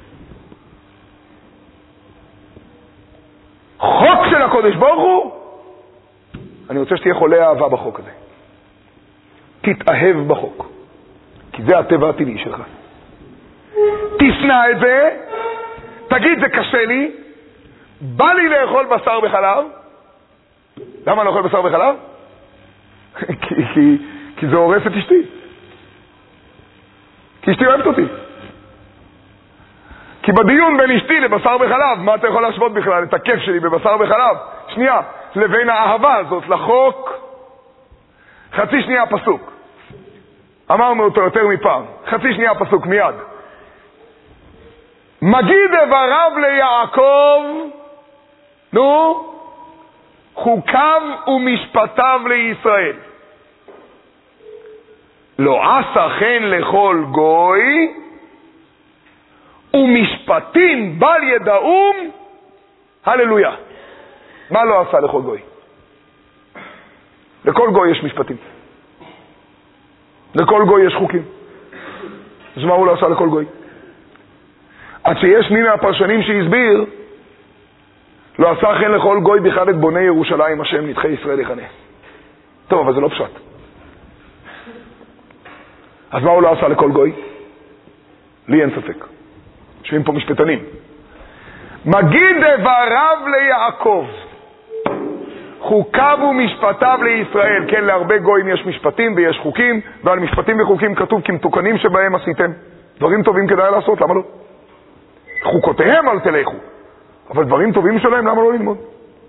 חוק של הקודש ברוך הוא, אני רוצה שתהיה חולה אהבה בחוק הזה. תתאהב בחוק. כי זה הטבע הטבעי שלך. תשנא את זה, תגיד זה קשה לי, בא לי לאכול בשר בחלב. למה לאכול בשר בחלב? כי, כי, כי זה הורס את אשתי. כי אשתי אוהבת אותי. כי בדיון בין אשתי לבשר בחלב, מה אתה יכול להשוות בכלל את הכיף שלי בבשר בחלב? שנייה, לבין האהבה הזאת לחוק, חצי שנייה פסוק. אמרנו אותו יותר מפעם. חצי שנייה פסוק מיד. מגיד דבריו ליעקב, נו, חוקיו ומשפטיו לישראל. לא עשה כן לכל גוי, ומשפטים בל ידעום, הללויה. מה לא עשה לכל גוי? לכל גוי יש משפטים. לכל גוי יש חוקים. אז מה הוא לא עשה לכל גוי? עד שיש מי מהפרשנים שהסביר, לא עשה כן לכל גוי בכלל את בוני ירושלים, השם נדחי ישראל יכנס. טוב, אבל זה לא פשט. אז מה הוא לא עשה לכל גוי? לי אין ספק. יושבים פה משפטנים. מגיד דבריו ליעקב, חוקיו ומשפטיו לישראל. כן, להרבה גויים יש משפטים ויש חוקים, ועל משפטים וחוקים כתוב כמתוקנים שבהם עשיתם. דברים טובים כדאי לעשות, למה לא? חוקותיהם אל תלכו, אבל דברים טובים שלהם למה לא ללמוד?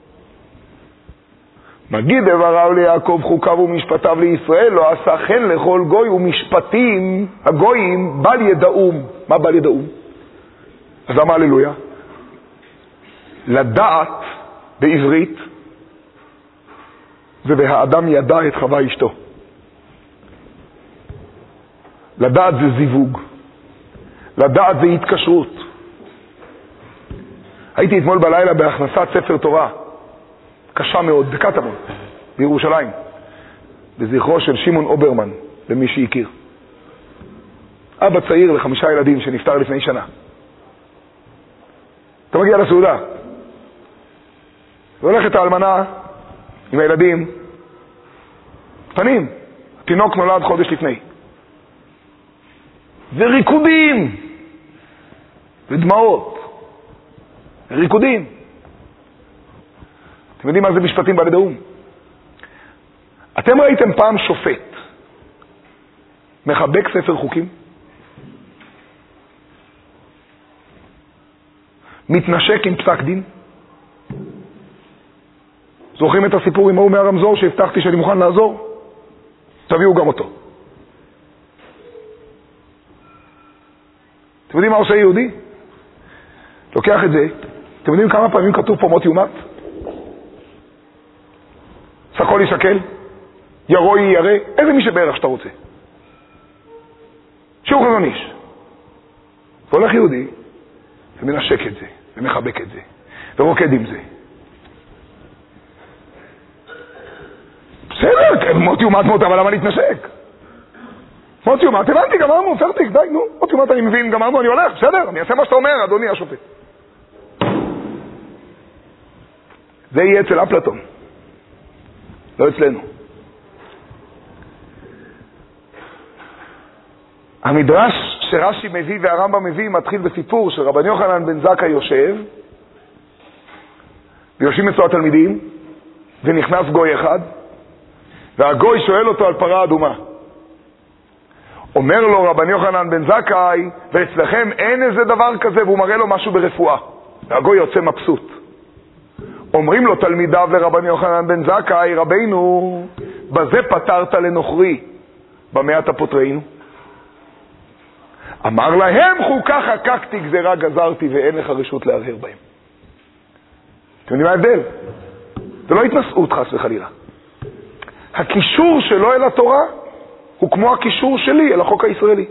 מגיד דבריו ליעקב, חוקיו ומשפטיו לישראל, לא עשה כן לכל גוי, ומשפטים הגויים בל ידעום. מה בל ידעום? אז למה הללויה? לדעת בעברית זה והאדם ידע את חווה אשתו. לדעת זה זיווג, לדעת זה התקשרות. הייתי אתמול בלילה בהכנסת ספר תורה קשה מאוד, בקטמון, בירושלים, בזכרו של שמעון אוברמן, למי שהכיר. אבא צעיר לחמישה ילדים שנפטר לפני שנה. אתה מגיע לסעודה, והולכת האלמנה עם הילדים, קטנים, התינוק נולד חודש לפני. וריקודים, ודמעות, וריקודים. אתם יודעים מה זה משפטים בעלי דאום? אתם ראיתם פעם שופט מחבק ספר חוקים? מתנשק עם פסק דין? זוכרים את הסיפור עם ההוא מהרמזור שהבטחתי שאני מוכן לעזור? תביאו גם אותו. אתם יודעים מה עושה יהודי? לוקח את זה, אתם יודעים כמה פעמים כתוב פה מות יומת? סקול יסקל, ירוי ירא, איזה מי שבערך שאתה רוצה. שיעור חזון איש. והולך יהודי, ומנשק את זה, ומחבק את זה, ורוקד עם זה. בסדר, מות יומת מות, אבל למה להתנשק? מות יומת, הבנתי, גמרנו, פרטיק, די, נו, מות יומת אני מבין, גמרנו, אני הולך, בסדר, אני אעשה מה שאתה אומר, אדוני השופט. זה יהיה אצל אפלטון, לא אצלנו. המדרש שרש"י מביא והרמב"ם מביא מתחיל בסיפור של רבן יוחנן בן זכאי יושב, ויושבים אצלו התלמידים, ונכנס גוי אחד, והגוי שואל אותו על פרה אדומה. אומר לו רבן יוחנן בן זכאי, ואצלכם אין איזה דבר כזה, והוא מראה לו משהו ברפואה. והגוי יוצא מבסוט. אומרים לו תלמידיו לרבן יוחנן בן זכאי, רבינו, בזה פתרת לנוכרי, במה אתה פותרנו? אמר להם, חוקה חקקתי, גזרה גזרתי, ואין לך רשות להרהר בהם. אתם יודעים מה ההבדל? זה לא התנשאות חס וחלילה. הקישור שלו אל התורה הוא כמו הקישור שלי אל החוק הישראלי.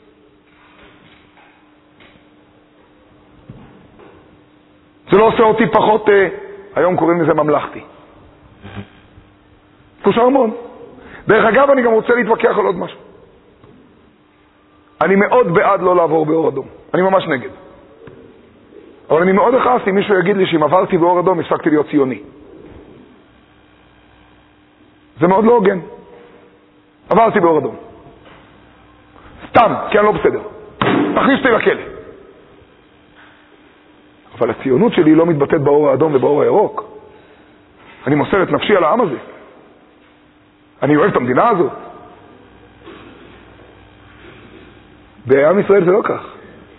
זה לא עושה אותי פחות, אה, היום קוראים לזה ממלכתי. פושר המון. דרך אגב, אני גם רוצה להתווכח על עוד משהו. אני מאוד בעד לא לעבור באור אדום. אני ממש נגד. אבל אני מאוד אכעס אם מישהו יגיד לי שאם עברתי באור אדום, הפסקתי להיות ציוני. זה מאוד לא הוגן. עברתי באור אדום. סתם, כי אני לא בסדר. תכניס אותי לכלא. אבל הציונות שלי לא מתבטאת באור האדום ובאור הירוק. אני מוסר את נפשי על העם הזה. אני אוהב את המדינה הזאת. בעם ישראל זה לא כך.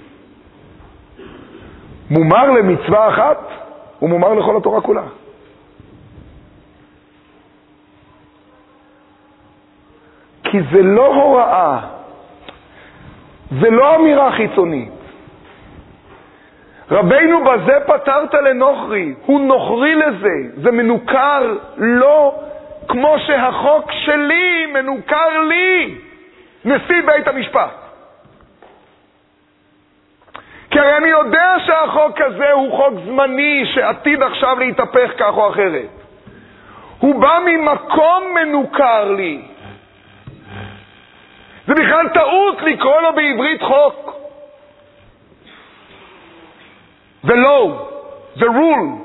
מומר למצווה אחת, הוא מומר לכל התורה כולה. כי זה לא הוראה, זה לא אמירה חיצונית. רבינו בזה פתרת לנוכרי, הוא נוכרי לזה, זה מנוכר לא כמו שהחוק שלי מנוכר לי, נשיא בית המשפט. כי הרי אני יודע שהחוק הזה הוא חוק זמני שעתיד עכשיו להתהפך כך או אחרת. הוא בא ממקום מנוכר לי. זה בכלל טעות לקרוא לו בעברית חוק. זה law, זה rule.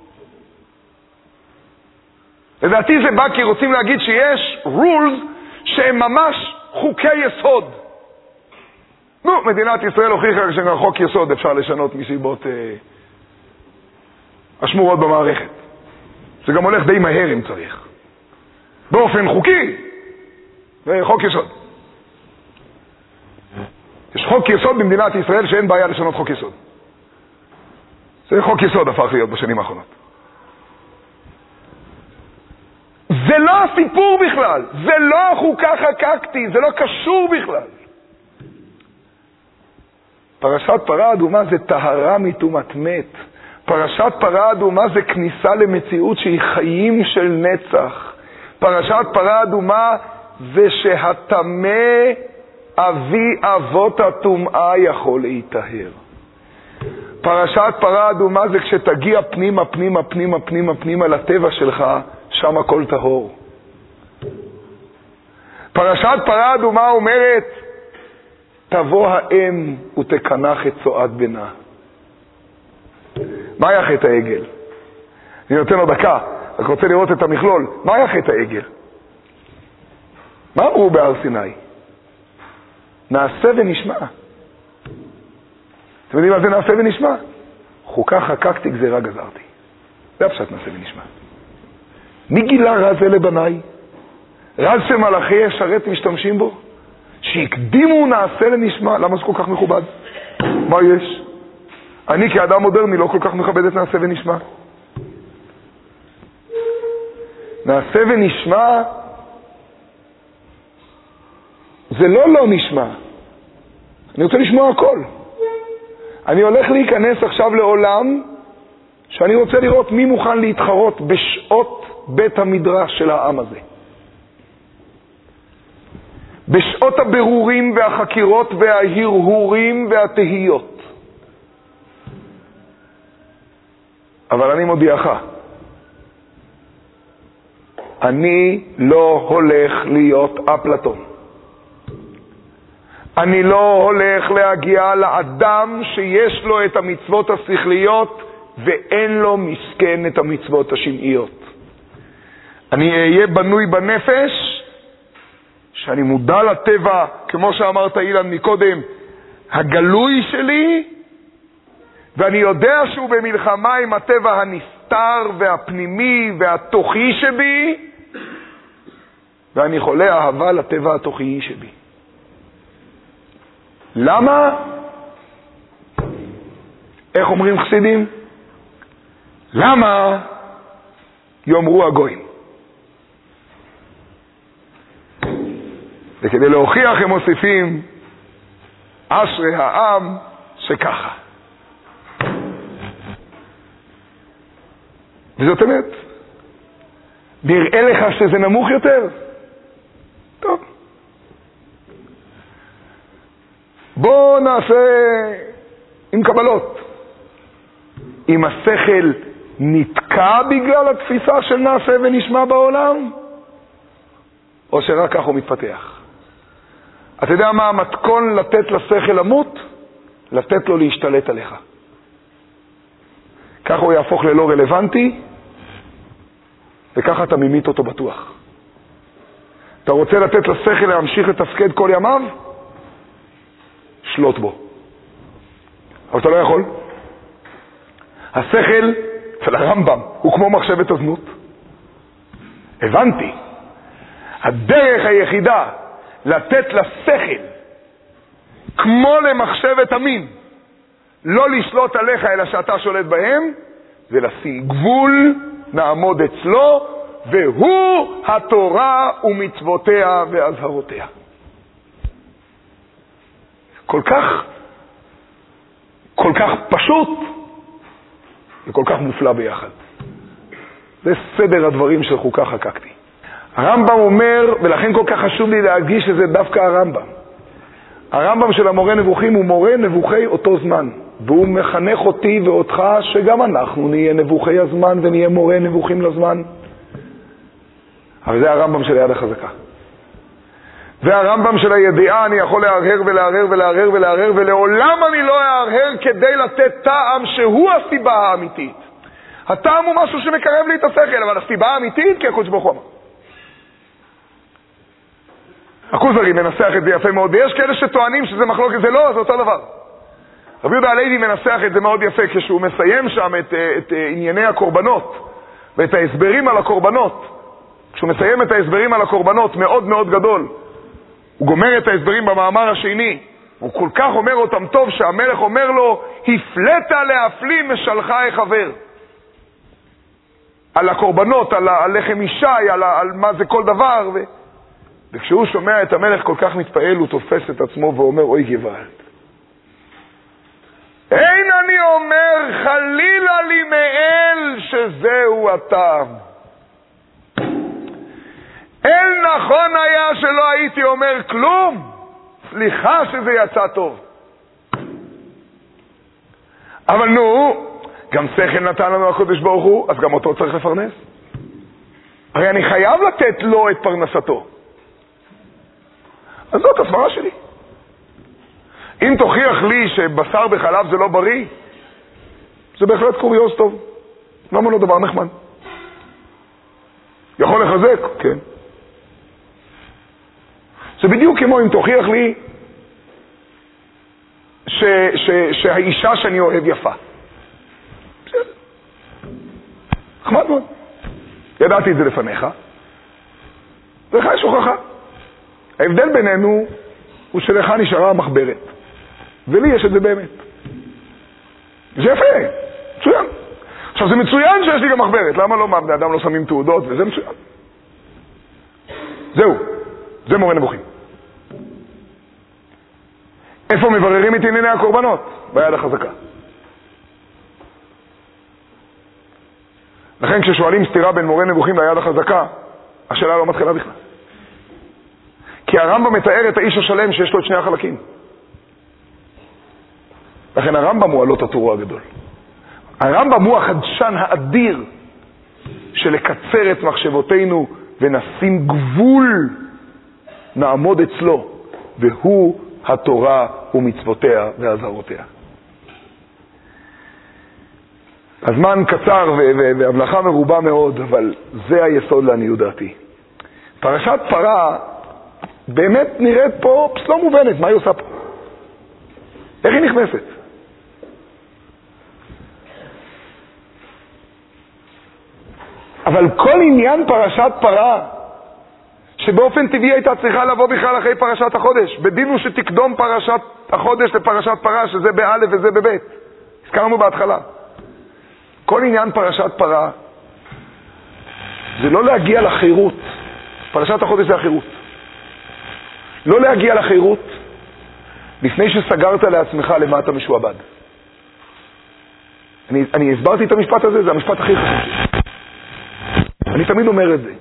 לדעתי זה בא כי רוצים להגיד שיש rules שהם ממש חוקי יסוד. נו, מדינת ישראל הוכיחה שגם חוק יסוד אפשר לשנות מסיבות אה, השמורות במערכת. זה גם הולך די מהר אם צריך. באופן חוקי. זה חוק יסוד. יש חוק יסוד במדינת ישראל שאין בעיה לשנות חוק יסוד. זה חוק יסוד הפך להיות בשנים האחרונות. זה לא הסיפור בכלל. זה לא חוקה חקקתי. זה לא קשור בכלל. פרשת פרה אדומה זה טהרה מטומאת מת. פרשת פרה אדומה זה כניסה למציאות שהיא חיים של נצח. פרשת פרה אדומה זה שהטמא אבי אבות הטומאה יכול להיטהר. פרשת פרה אדומה זה כשתגיע פנימה, פנימה, פנימה, פנימה, פנימה לטבע שלך, שם הכל טהור. פרשת פרה אדומה אומרת, תבוא האם ותקנח את צועד בנה. מה היה חטא העגל? אני נותן לו דקה, רק רוצה לראות את המכלול. מה היה חטא העגל? מה אמרו בהר סיני? נעשה ונשמע. אתם יודעים מה זה נעשה ונשמע? חוקה חקקתי, גזירה גזרתי. זה הפשט נעשה ונשמע. מי גילה רע זה לבניי? רז שמלאכי ישרת משתמשים בו? שיקדימו נעשה לנשמע. למה זה כל כך מכובד? מה יש? אני כאדם מודרני לא כל כך מכבד את נעשה ונשמע. נעשה ונשמע זה לא לא נשמע. אני רוצה לשמוע הכל. אני הולך להיכנס עכשיו לעולם שאני רוצה לראות מי מוכן להתחרות בשעות בית המדרש של העם הזה. בשעות הבירורים והחקירות וההרהורים והתהיות. אבל אני מודיעך, אני לא הולך להיות אפלטון. אני לא הולך להגיע לאדם שיש לו את המצוות השכליות ואין לו מסכן את המצוות השמעיות. אני אהיה בנוי בנפש, שאני מודע לטבע, כמו שאמרת אילן מקודם, הגלוי שלי, ואני יודע שהוא במלחמה עם הטבע הנסתר והפנימי והתוכי שבי, ואני חולה אהבה לטבע התוכי שבי. למה? איך אומרים חסידים? למה יאמרו הגויים? וכדי להוכיח הם מוסיפים, אשרי העם שככה. וזאת אמת. נראה לך שזה נמוך יותר? טוב. בוא נעשה עם קבלות. אם השכל נתקע בגלל התפיסה של נעשה ונשמע בעולם, או שרק כך הוא מתפתח. אתה יודע מה המתכון לתת לשכל למות? לתת לו להשתלט עליך. ככה הוא יהפוך ללא רלוונטי, וככה אתה ממית אותו בטוח. אתה רוצה לתת לשכל להמשיך לתפקד כל ימיו? שלוט בו. אבל אתה לא יכול. השכל, אצל הרמב"ם, הוא כמו מחשבת הזנות. הבנתי. הדרך היחידה לתת לשכל, כמו למחשבת המין, לא לשלוט עליך אלא שאתה שולט בהם, זה לשים גבול, נעמוד אצלו, והוא התורה ומצוותיה והזהרותיה. כל כך, כל כך פשוט, וכל כך מופלא ביחד. זה סדר הדברים של חוקה חקקתי. הרמב"ם אומר, ולכן כל כך חשוב לי להגיש שזה דווקא הרמב"ם. הרמב"ם של המורה נבוכים הוא מורה נבוכי אותו זמן, והוא מחנך אותי ואותך שגם אנחנו נהיה נבוכי הזמן ונהיה מורה נבוכים לזמן. אבל זה הרמב"ם של היד החזקה. זה הרמב"ם של הידיעה, אני יכול להרהר ולהרהר ולהרהר ולהרהר, ולעולם אני לא אהרהר כדי לתת טעם שהוא הסיבה האמיתית. הטעם הוא משהו שמקרב לי את השכל, אבל הסיבה האמיתית כי הקדוש ברוך הוא אמר. הכוזרי מנסח את זה יפה מאוד, ויש כאלה שטוענים שזה מחלוקת, זה לא, זה אותו דבר. רבי יהודה הלוי מנסח את זה מאוד יפה, כשהוא מסיים שם את, את ענייני הקורבנות, ואת ההסברים על הקורבנות. כשהוא מסיים את ההסברים על הקורבנות, מאוד מאוד גדול, הוא גומר את ההסברים במאמר השני, הוא כל כך אומר אותם טוב, שהמלך אומר לו, הפלאת להפליא משלחי חבר. על הקורבנות, על, על לחם ישי, על, על מה זה כל דבר, ו... וכשהוא שומע את המלך כל כך מתפעל, הוא תופס את עצמו ואומר, אוי גוואלד. אין אני אומר חלילה לי מאל שזהו הטעם. אל נכון היה שלא הייתי אומר כלום, סליחה שזה יצא טוב. אבל נו, גם שכל נתן לנו הקדוש ברוך הוא, אז גם אותו צריך לפרנס. הרי אני חייב לתת לו את פרנסתו. אז זאת הסברה שלי. אם תוכיח לי שבשר בחלב זה לא בריא, זה בהחלט קוריוז טוב. למה לא דבר נחמד? יכול לחזק? כן. זה בדיוק כמו אם תוכיח לי ש, ש, שהאישה שאני אוהב יפה. בסדר. נחמד מאוד. ידעתי את זה לפניך. ולך יש הוכחה. ההבדל בינינו הוא שלך נשארה המחברת. ולי יש את זה באמת. זה יפה. מצוין. עכשיו זה מצוין שיש לי גם מחברת. למה לא? מה, בני אדם לא שמים תעודות וזה מצוין. זהו. זה מורה נבוכים. איפה מבררים את ענייני הקורבנות? ביד החזקה. לכן כששואלים סתירה בין מורה נבוכים ליד החזקה, השאלה לא מתחילה בכלל. כי הרמב"ם מתאר את האיש השלם שיש לו את שני החלקים. לכן הרמב"ם הוא עלות הטורו הגדול. הרמב"ם הוא החדשן האדיר של לקצר את מחשבותינו ונשים גבול, נעמוד אצלו, והוא התורה ומצוותיה והזהרותיה. הזמן קצר והמלאכה מרובה מאוד, אבל זה היסוד לעניות דעתי. פרשת פרה באמת נראית פה לא מובנת, מה היא עושה פה? איך היא נכנסת? אבל כל עניין פרשת פרה, שבאופן טבעי הייתה צריכה לבוא בכלל אחרי פרשת החודש, בדין הוא שתקדום פרשת החודש לפרשת פרה, שזה באלף וזה בבית. הזכרנו בהתחלה. כל עניין פרשת פרה זה לא להגיע לחירות. פרשת החודש זה החירות. לא להגיע לחירות לפני שסגרת לעצמך למה אתה משועבד. אני, אני הסברתי את המשפט הזה, זה המשפט הכי חשוב. אני תמיד אומר את זה.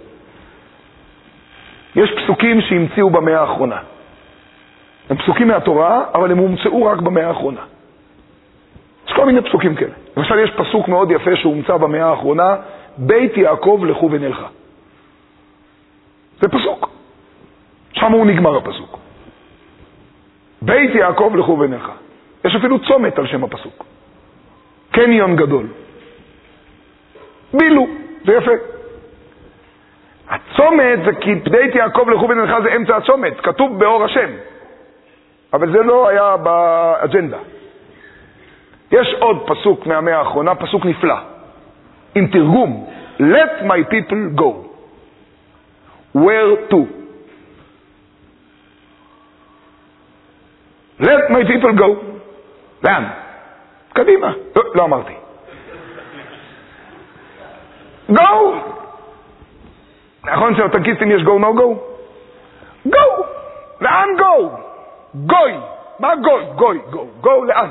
יש פסוקים שהמציאו במאה האחרונה. הם פסוקים מהתורה, אבל הם הומצאו רק במאה האחרונה. יש כל מיני פסוקים כאלה. למשל יש פסוק מאוד יפה שהומצא במאה האחרונה, בית יעקב לכו ונלכה. זה פסוק. שם הוא נגמר הפסוק. בית יעקב לכו ונלכה. יש אפילו צומת על שם הפסוק. קניון גדול. בילו, זה יפה. הצומת זה כי בית יעקב לכו ונלכה זה אמצע הצומת, כתוב באור השם. אבל זה לא היה באג'נדה. יש עוד פסוק מהמאה האחרונה, פסוק נפלא, עם תרגום. Let my people go. Where to? Let my people go. לאן? קדימה. לא, לא אמרתי. Go. נכון שהטנקיסטים יש go no go? Go. לאן go? גוי. מה גוי? גוי, גו. גו לאן?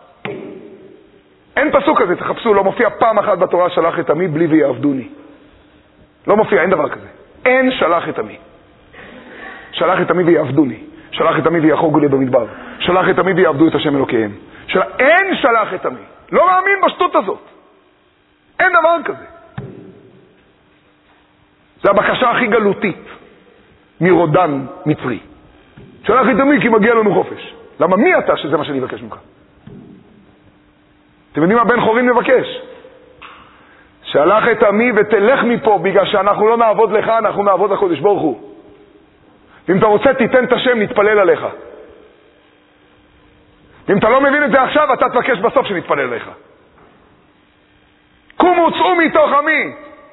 אין פסוק כזה, תחפשו, לא מופיע פעם אחת בתורה שלח את עמי בלי ויעבדוני. לא מופיע, אין דבר כזה. אין שלח את עמי. שלח את עמי ויעבדוני. שלח את עמי ויחוגו לי במדבר. שלח את עמי ויעבדו את השם אלוקיהם. של... אין שלח את עמי. לא מאמין בשטות הזאת. אין דבר כזה. זה הבקשה הכי גלותית מרודן מצרי. שלח את עמי כי מגיע לנו חופש. למה מי אתה שזה מה שאני אבקש ממך? אתם יודעים מה בן חורין מבקש? שלח את עמי ותלך מפה, בגלל שאנחנו לא נעבוד לך, אנחנו נעבוד לקודש ברוך הוא. ואם אתה רוצה תיתן את השם, נתפלל עליך. אם אתה לא מבין את זה עכשיו, אתה תבקש בסוף שנתפלל עליך. קומו צאו מתוך עמי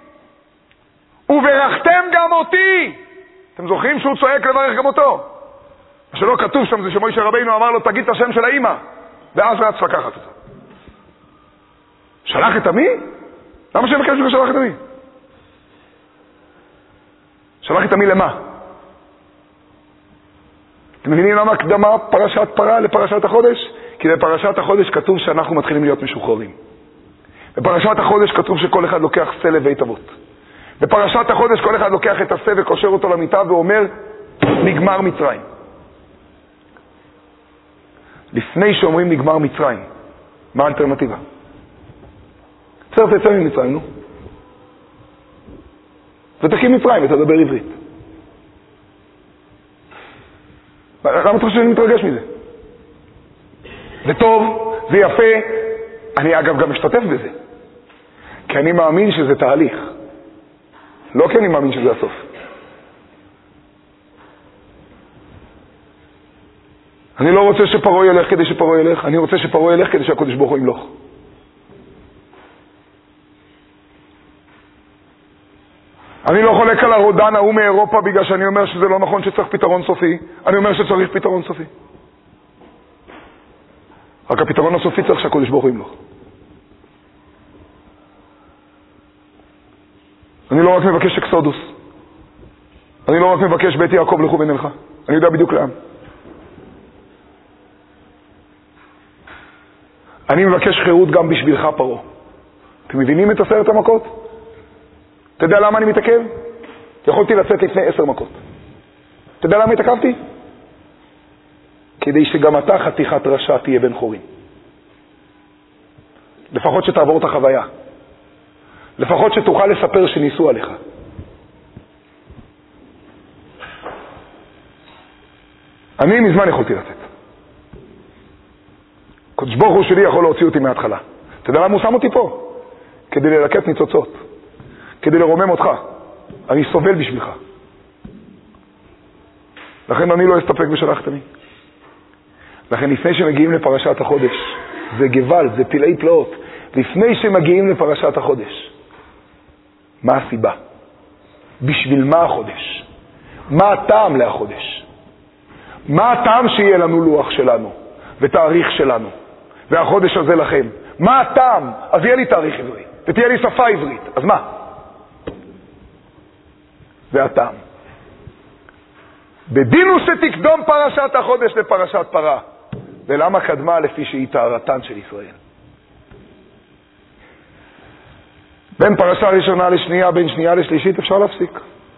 וברכתם גם אותי. אתם זוכרים שהוא צועק לברך גם אותו? מה שלא כתוב שם זה שמוישה רבינו אמר לו תגיד את השם של האמא, ואז רץ לקחת אותה. שלח את עמי? למה שבקש לך שלח את עמי? שלח את עמי למה? אתם מבינים למה הקדמה פרשת פרה לפרשת החודש? כי בפרשת החודש כתוב שאנחנו מתחילים להיות משוחררים. בפרשת החודש כתוב שכל אחד לוקח שא לבית אבות. בפרשת החודש כל אחד לוקח את השא וקושר אותו למיטה ואומר נגמר מצרים. לפני שאומרים נגמר מצרים, מה האלטרנטיבה? צריך תצא ממצרים, נו. ותקים מצרים ותדבר עברית. למה אתה חושב שאני מתרגש מזה? זה טוב, זה יפה, אני אגב גם משתתף בזה. כי אני מאמין שזה תהליך. לא כי אני מאמין שזה הסוף. אני לא רוצה שפרעה ילך כדי שפרעה ילך, אני רוצה שפרעה ילך כדי שהקדוש ברוך הוא ימלוך. אני לא חולק על הרודן ההוא מאירופה בגלל שאני אומר שזה לא נכון שצריך פתרון סופי. אני אומר שצריך פתרון סופי. רק הפתרון הסופי צריך שהקדוש ברוך הוא ימלוך. אני לא רק מבקש אקסודוס. אני לא רק מבקש בית יעקב לכו ונלכה. אני יודע בדיוק לאן. אני מבקש חירות גם בשבילך פרעה. אתם מבינים את עשרת המכות? אתה יודע למה אני מתעכב? יכולתי לצאת לפני עשר מכות. אתה יודע למה התעכבתי? כדי שגם אתה חתיכת רשע תהיה בן חורים. לפחות שתעבור את החוויה. לפחות שתוכל לספר שניסו עליך. אני מזמן יכולתי לצאת. קדוש ברוך הוא שלי יכול להוציא אותי מההתחלה. אתה יודע למה הוא שם אותי פה? כדי ללקט ניצוצות. כדי לרומם אותך. אני סובל בשבילך. לכן אני לא אסתפק בשלחתני. לכן לפני שמגיעים לפרשת החודש, זה גבל, זה פלאי פלאות. לפני שמגיעים לפרשת החודש, מה הסיבה? בשביל מה החודש? מה הטעם להחודש? מה הטעם שיהיה לנו לוח שלנו ותאריך שלנו? והחודש הזה לכם. מה הטעם? אז יהיה לי תאריך עברי ותהיה לי שפה עברית. אז מה? זה הטעם. בדינו שתקדום פרשת החודש לפרשת פרה. ולמה קדמה לפי שהיא טהרתן של ישראל? בין פרשה ראשונה לשנייה, בין שנייה לשלישית אפשר להפסיק.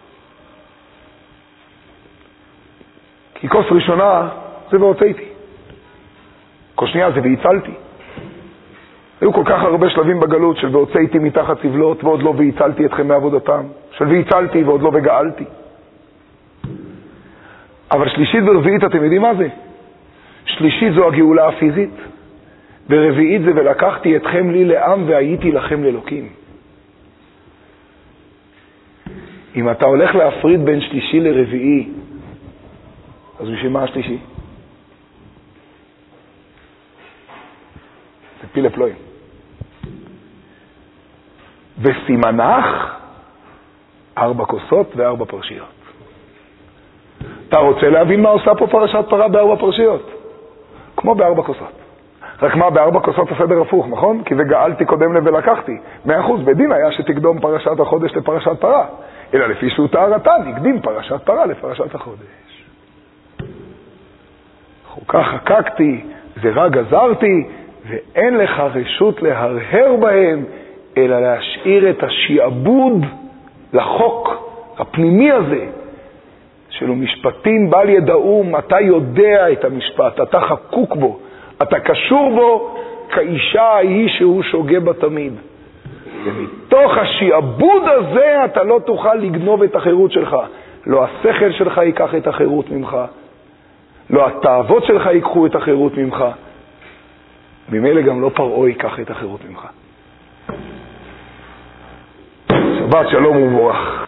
כי כוס ראשונה זה והוצאתי. כוס שנייה זה והצלתי. היו כל כך הרבה שלבים בגלות של והוצאתי מתחת סבלות ועוד לא והצלתי אתכם מעבודתם. של והצלתי ועוד לא וגאלתי. אבל שלישית ורביעית אתם יודעים מה זה? שלישית זו הגאולה הפיזית, ורביעית זה ולקחתי אתכם לי לעם והייתי לכם לאלוקים. אם אתה הולך להפריד בין שלישי לרביעי, אז בשביל מה השלישי? זה פיל אפלואים. וסימנך ארבע כוסות וארבע פרשיות. אתה רוצה להבין מה עושה פה פרשת פרה בארבע פרשיות? כמו בארבע כוסות. רק מה, בארבע כוסות הסדר הפוך, נכון? כי וגאלתי קודם לבלקחתי. מאה אחוז, בדין היה שתקדום פרשת החודש לפרשת פרה. אלא לפי שהוא טהרתן, הקדים פרשת פרה לפרשת החודש. חוקה חקקתי, זרע גזרתי, ואין לך רשות להרהר בהם, אלא להשאיר את השיעבוד לחוק הפנימי הזה, שלו משפטים בל ידעום, אתה יודע את המשפט, אתה חקוק בו, אתה קשור בו כאישה ההיא שהוא שוגה בה תמיד. ומתוך השיעבוד הזה אתה לא תוכל לגנוב את החירות שלך. לא השכל שלך ייקח את החירות ממך, לא התאוות שלך ייקחו את החירות ממך, ממילא גם לא פרעה ייקח את החירות ממך. שבת שלום ומבורך.